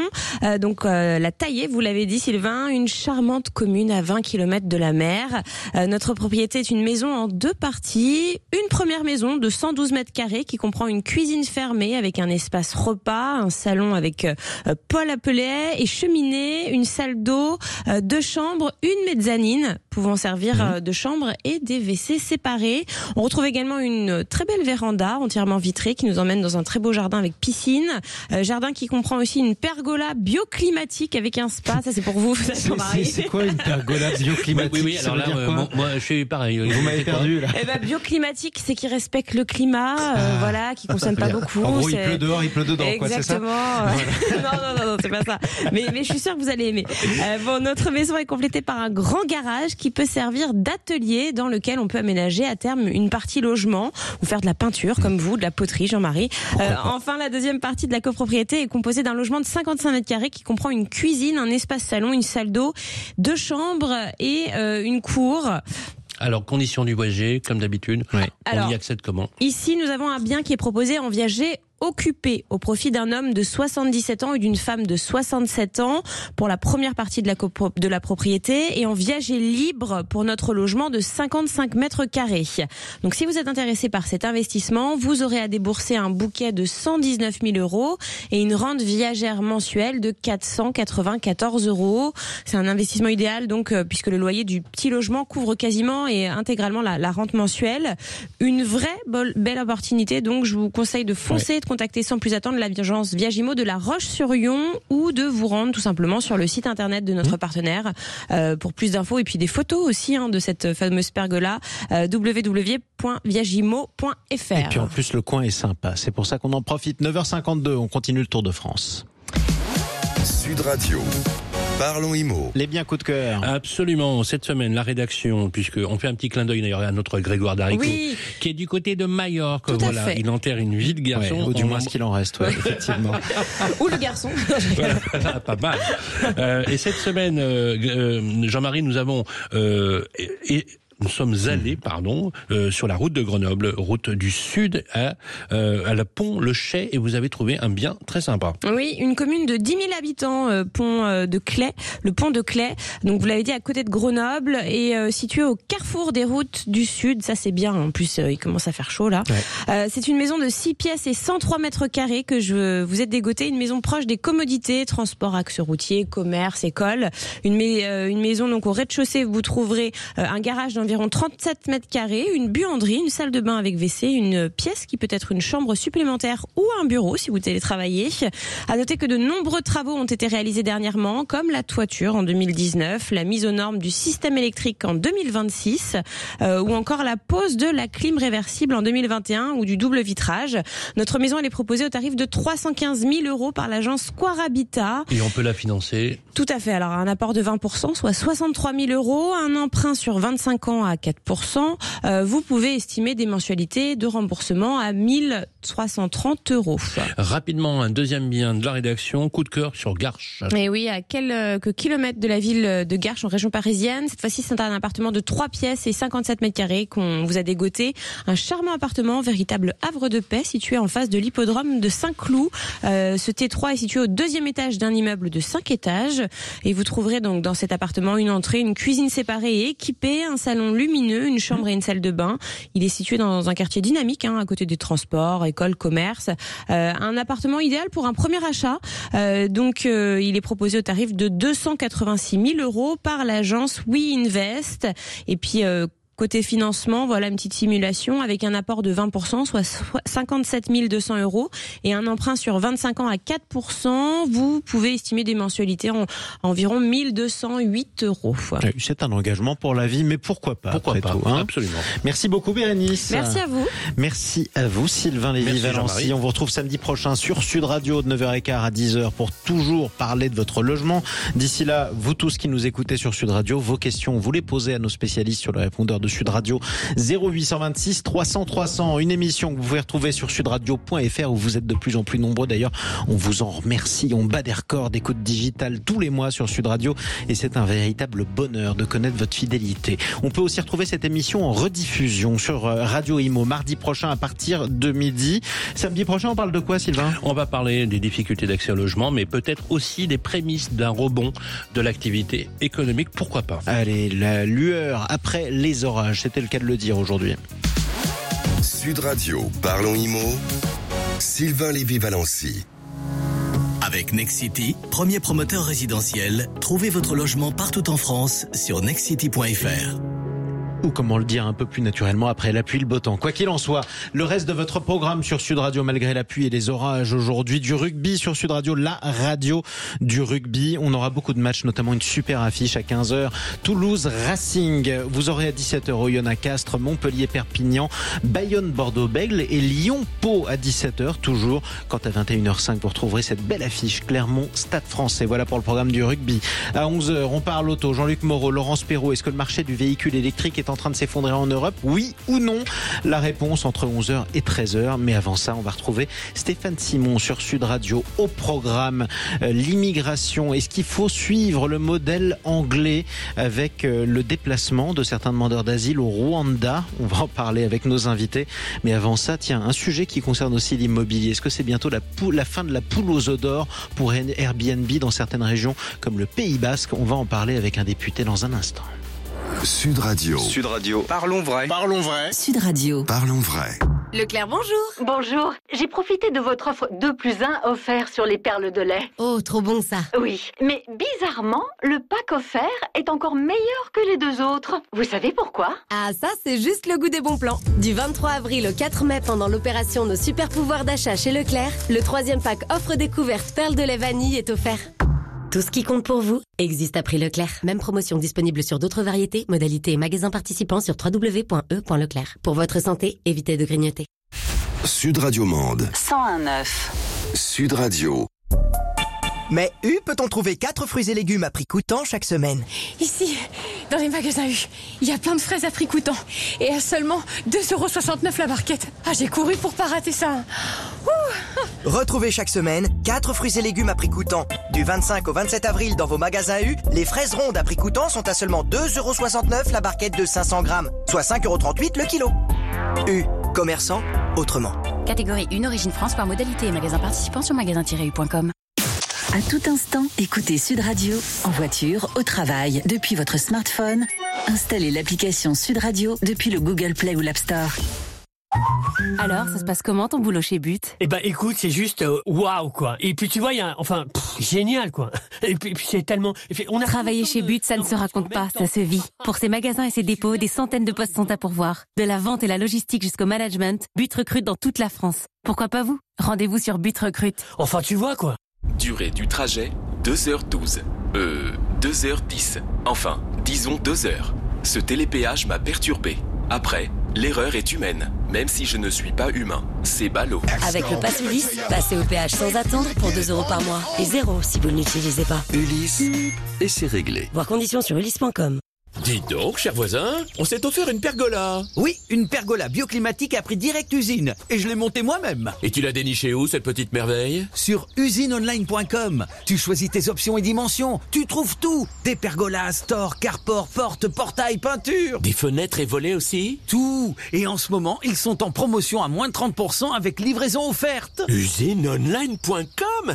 La Taillée, vous l'avez dit Sylvain, une charmante commune à 20 kilomètres de la mer. Notre propriété est une maison en 2 parties. Une première maison de 112 mètres carrés qui comprend une cuisine fermée avec un espace repas, un salon avec poêle à pellets et cheminée, une salle d'eau, 2 chambres, une mezzanine pouvant servir de chambre et des WC séparés. On retrouve également une très belle véranda entièrement vitrée qui nous emmène dans un très beau jardin avec piscine. Jardin qui comprend aussi une pergola bioclimatique avec un spa. Ça, c'est pour vous, Jean-Marie. C'est quoi une pergola bioclimatique ? Oui, alors là, moi, je suis pareil. Vous m'avez perdu, là. Bioclimatique, c'est qui respecte le climat, qui consomme pas beaucoup. En gros, il pleut dehors, il pleut dedans, exactement. Quoi, c'est ça non, c'est pas ça. Mais je suis sûre que vous allez aimer. Notre maison est complétée par un grand garage qui peut servir d'atelier dans lequel on peut aménager à terme une partie logement ou faire de la peinture comme vous, de la poterie, Jean-Marie. Enfin, la deuxième partie de la copropriété est composée d'un logement de 55 mètres carrés qui comprend une cuisine, un espace salon, une salle d'eau, 2 chambres et une cour. Alors, conditions du voyager, comme d'habitude, on y accède comment ? Ici, nous avons un bien qui est proposé en viager occupé au profit d'un homme de 77 ans et d'une femme de 67 ans pour la première partie de la propriété et en viager libre pour notre logement de 55 mètres carrés. Donc si vous êtes intéressé par cet investissement, vous aurez à débourser un bouquet de 119 000 € et une rente viagère mensuelle de 494 €. C'est un investissement idéal donc puisque le loyer du petit logement couvre quasiment et intégralement la rente mensuelle. Une vraie belle opportunité, donc je vous conseille de foncer, de contacter sans plus attendre l'agence Viagimo de la Roche-sur-Yon ou de vous rendre tout simplement sur le site internet de notre partenaire pour plus d'infos et puis des photos aussi de cette fameuse pergola www.viagimo.fr. Et puis en plus le coin est sympa, c'est pour ça qu'on en profite. 9h52, on continue le Tour de France. Sud Radio. Parlons Immo. Les biens coup de cœur. Absolument. Cette semaine, la rédaction, puisqu'on fait un petit clin d'œil d'ailleurs à notre Grégoire Daricot, qui est du côté de Majorque. Voilà, il enterre une vie de garçon. Ou du moins ce qu'il en reste, effectivement. Ou le garçon. Voilà, pas mal. Et cette semaine, Jean-Marie, nous sommes allés, sur la route de Grenoble, route du Sud, à la Pont-le-Chais, et vous avez trouvé un bien très sympa. Oui, une commune de 10 000 habitants, le pont de Claix. Donc vous l'avez dit, à côté de Grenoble, et situé au carrefour des routes du Sud. Ça c'est bien, en plus il commence à faire chaud là. Ouais. C'est une maison de 6 pièces et 103 mètres carrés que je vous ai dégoté. Une maison proche des commodités, transport, axe routier, commerce, école. Une maison donc au rez-de-chaussée, vous trouverez un garage d'environ d'environ 37 mètres carrés, une buanderie, une salle de bain avec WC, une pièce qui peut être une chambre supplémentaire ou un bureau si vous télétravaillez. À noter que de nombreux travaux ont été réalisés dernièrement, comme la toiture en 2019, la mise aux normes du système électrique en 2026, ou encore la pose de la clim réversible en 2021 ou du double vitrage. Notre maison, elle est proposée au tarif de 315 000 € par l'agence Square Habitat. Et on peut la financer? Tout à fait. Alors, un apport de 20%, soit 63 000 €, un emprunt sur 25 ans à 4%. Vous pouvez estimer des mensualités de remboursement à 1 330 €. Rapidement, un deuxième bien de la rédaction, coup de cœur sur Garches. Et oui, à quelques kilomètres de la ville de Garches, en région parisienne. Cette fois-ci, c'est un appartement de 3 pièces et 57 mètres carrés qu'on vous a dégoté. Un charmant appartement, véritable havre de paix, situé en face de l'hippodrome de Saint-Cloud. Ce T3 est situé au 2e étage d'un immeuble de 5 étages. Et vous trouverez donc dans cet appartement une entrée, une cuisine séparée et équipée, un salon lumineux, une chambre et une salle de bain. Il est situé dans un quartier dynamique, à côté des transports, écoles, commerce. Un appartement idéal pour un premier achat. Donc, il est proposé au tarif de 286 000 € par l'agence WeInvest. Et puis, côté financement, voilà une petite simulation avec un apport de 20%, soit 57 200 € et un emprunt sur 25 ans à 4%. Vous pouvez estimer des mensualités en environ 1 208 €. C'est un engagement pour la vie, mais pourquoi pas? Pourquoi pas, tout, absolument. Merci beaucoup Bérénice. Merci à vous. Merci à vous Sylvain Lévy-Valency. On vous retrouve samedi prochain sur Sud Radio de 9h15 à 10h pour toujours parler de votre logement. D'ici là, vous tous qui nous écoutez sur Sud Radio, vos questions, vous les posez à nos spécialistes sur le répondeur de Sud Radio 0826 300 300. Une émission que vous pouvez retrouver sur sudradio.fr où vous êtes de plus en plus nombreux. D'ailleurs, on vous en remercie. On bat des records d'écoute digitale tous les mois sur Sud Radio et c'est un véritable bonheur de connaître votre fidélité. On peut aussi retrouver cette émission en rediffusion sur Radio Imo mardi prochain à partir de midi. Samedi prochain, on parle de quoi, Sylvain? On va parler des difficultés d'accès au logement, mais peut-être aussi des prémices d'un rebond de l'activité économique. Pourquoi pas? Allez, la lueur après les orages. C'était le cas de le dire aujourd'hui. Sud Radio, parlons IMO, Sylvain Lévy-Valency. Avec Nexity, premier promoteur résidentiel, trouvez votre logement partout en France sur nexity.fr. Ou comment le dire un peu plus naturellement après la pluie, le beau temps. Quoi qu'il en soit, le reste de votre programme sur Sud Radio, malgré la pluie et les orages aujourd'hui, du rugby sur Sud Radio, la radio du rugby. On aura beaucoup de matchs, notamment une super affiche à 15h. Toulouse Racing. Vous aurez à 17h Oyonnax Castres, Montpellier Perpignan, Bayonne Bordeaux Bègles et Lyon Pau à 17h toujours. Quant à 21h05, vous retrouverez cette belle affiche Clermont Stade Français. Voilà pour le programme du rugby. À 11h, on parle auto. Jean-Luc Moreau, Laurence Perrault. Est-ce que le marché du véhicule électrique est en train de s'effondrer en Europe? Oui ou non? La réponse entre 11h et 13h. Mais avant ça, on va retrouver Stéphane Simon sur Sud Radio au programme l'immigration. Est-ce qu'il faut suivre le modèle anglais avec le déplacement de certains demandeurs d'asile au Rwanda? On va en parler avec nos invités. Mais avant ça, tiens, un sujet qui concerne aussi l'immobilier. Est-ce que c'est bientôt la fin de la poule aux œufs d'or pour Airbnb dans certaines régions comme le Pays Basque? On va en parler avec un député dans un instant. Sud Radio. Sud Radio. Parlons vrai. Parlons vrai. Sud Radio. Parlons vrai. Leclerc, bonjour. Bonjour. J'ai profité de votre offre 2+1 offert sur les perles de lait. Oh, trop bon ça. Oui, mais bizarrement, le pack offert est encore meilleur que les deux autres. Vous savez pourquoi? Ah, ça, c'est juste le goût des bons plans. Du 23 avril au 4 mai, pendant l'opération Nos super pouvoirs d'achat chez Leclerc, le 3e pack offre découverte perles de lait vanille est offert. Tout ce qui compte pour vous existe à prix Leclerc. Même promotion disponible sur d'autres variétés, modalités et magasins participants sur www.e.leclerc. Pour votre santé, évitez de grignoter. Sud Radio Mende. 101.9. Sud Radio. Mais U peut-on trouver 4 fruits et légumes à prix coûtant chaque semaine? Ici, dans les magasins U, il y a plein de fraises à prix coûtant. Et à seulement 2,69 € la barquette. Ah, j'ai couru pour pas rater ça. Ouh. Retrouvez chaque semaine 4 fruits et légumes à prix coûtant. Du 25 au 27 avril dans vos magasins U, les fraises rondes à prix coûtant sont à seulement 2,69 € la barquette de 500 grammes, soit 5,38 € le kilo. U, commerçant autrement. Catégorie 1, origine France, par modalité et magasin participant sur magasin-u.com. À tout instant, écoutez Sud Radio, en voiture, au travail, depuis votre smartphone. Installez l'application Sud Radio depuis le Google Play ou l'App Store. Alors, ça se passe comment ton boulot chez But ? Eh ben, écoute, c'est juste waouh, quoi. Et puis tu vois, il y a, génial, quoi. Et puis c'est tellement. Travailler chez But, ça ne se raconte pas, ça se vit. Pour ses magasins et ses dépôts, des centaines de postes sont à pourvoir. De la vente et la logistique jusqu'au management, But recrute dans toute la France. Pourquoi pas vous ? Rendez-vous sur But Recrute. Enfin, tu vois, quoi. Durée du trajet, 2h12. 2h10. Enfin, disons 2 heures. Ce télépéage m'a perturbé. Après, l'erreur est humaine, même si je ne suis pas humain. C'est ballot. Avec le Pass Ulysse, passez au péage sans attendre pour 2 € par mois. Et 0 si vous ne l'utilisez pas. Ulysse, et c'est réglé. Voir conditions sur ulysse.com. Dites donc, cher voisin, on s'est offert une pergola. Oui, une pergola bioclimatique à prix direct usine. Et je l'ai montée moi-même. Et tu l'as dénichée où, cette petite merveille ? Sur usineonline.com. Tu choisis tes options et dimensions. Tu trouves tout. Des pergolas, stores, carports, portes, portails, peintures. Des fenêtres et volets aussi ? Tout. Et en ce moment, ils sont en promotion à moins de 30% avec livraison offerte. Usineonline.com ?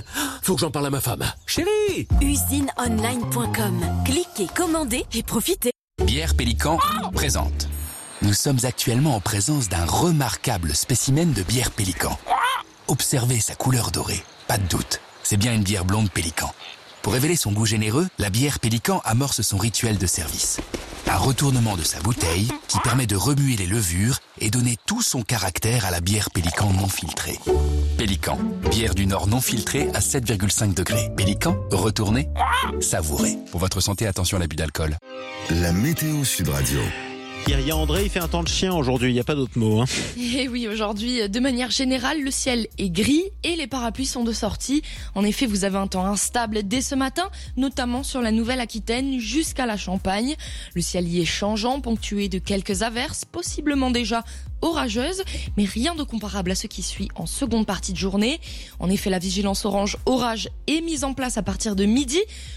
Faut que j'en parle à ma femme. Chérie ! Usineonline.com. Cliquez, commandez et profitez. Bière Pélican présente. Nous sommes actuellement en présence d'un remarquable spécimen de bière Pélican. Observez sa couleur dorée. Pas de doute, c'est bien une bière blonde Pélican. Pour révéler son goût généreux, la bière Pélican amorce son rituel de service. Un retournement de sa bouteille qui permet de remuer les levures et donner tout son caractère à la bière Pélican non filtrée. Pélican, bière du Nord non filtrée à 7,5 degrés. Pélican, retournez, savourez. Pour votre santé, attention à l'abus d'alcool. La météo Sud Radio. Yaya André, il fait un temps de chien aujourd'hui, il n'y a pas d'autre mot. Et oui, aujourd'hui, de manière générale, le ciel est gris et les parapluies sont de sortie. En effet, vous avez un temps instable dès ce matin, notamment sur la Nouvelle-Aquitaine jusqu'à la Champagne. Le ciel y est changeant, ponctué de quelques averses, possiblement déjà orageuses, mais rien de comparable à ce qui suit en seconde partie de journée. En effet, la vigilance orange orage est mise en place à partir de midi.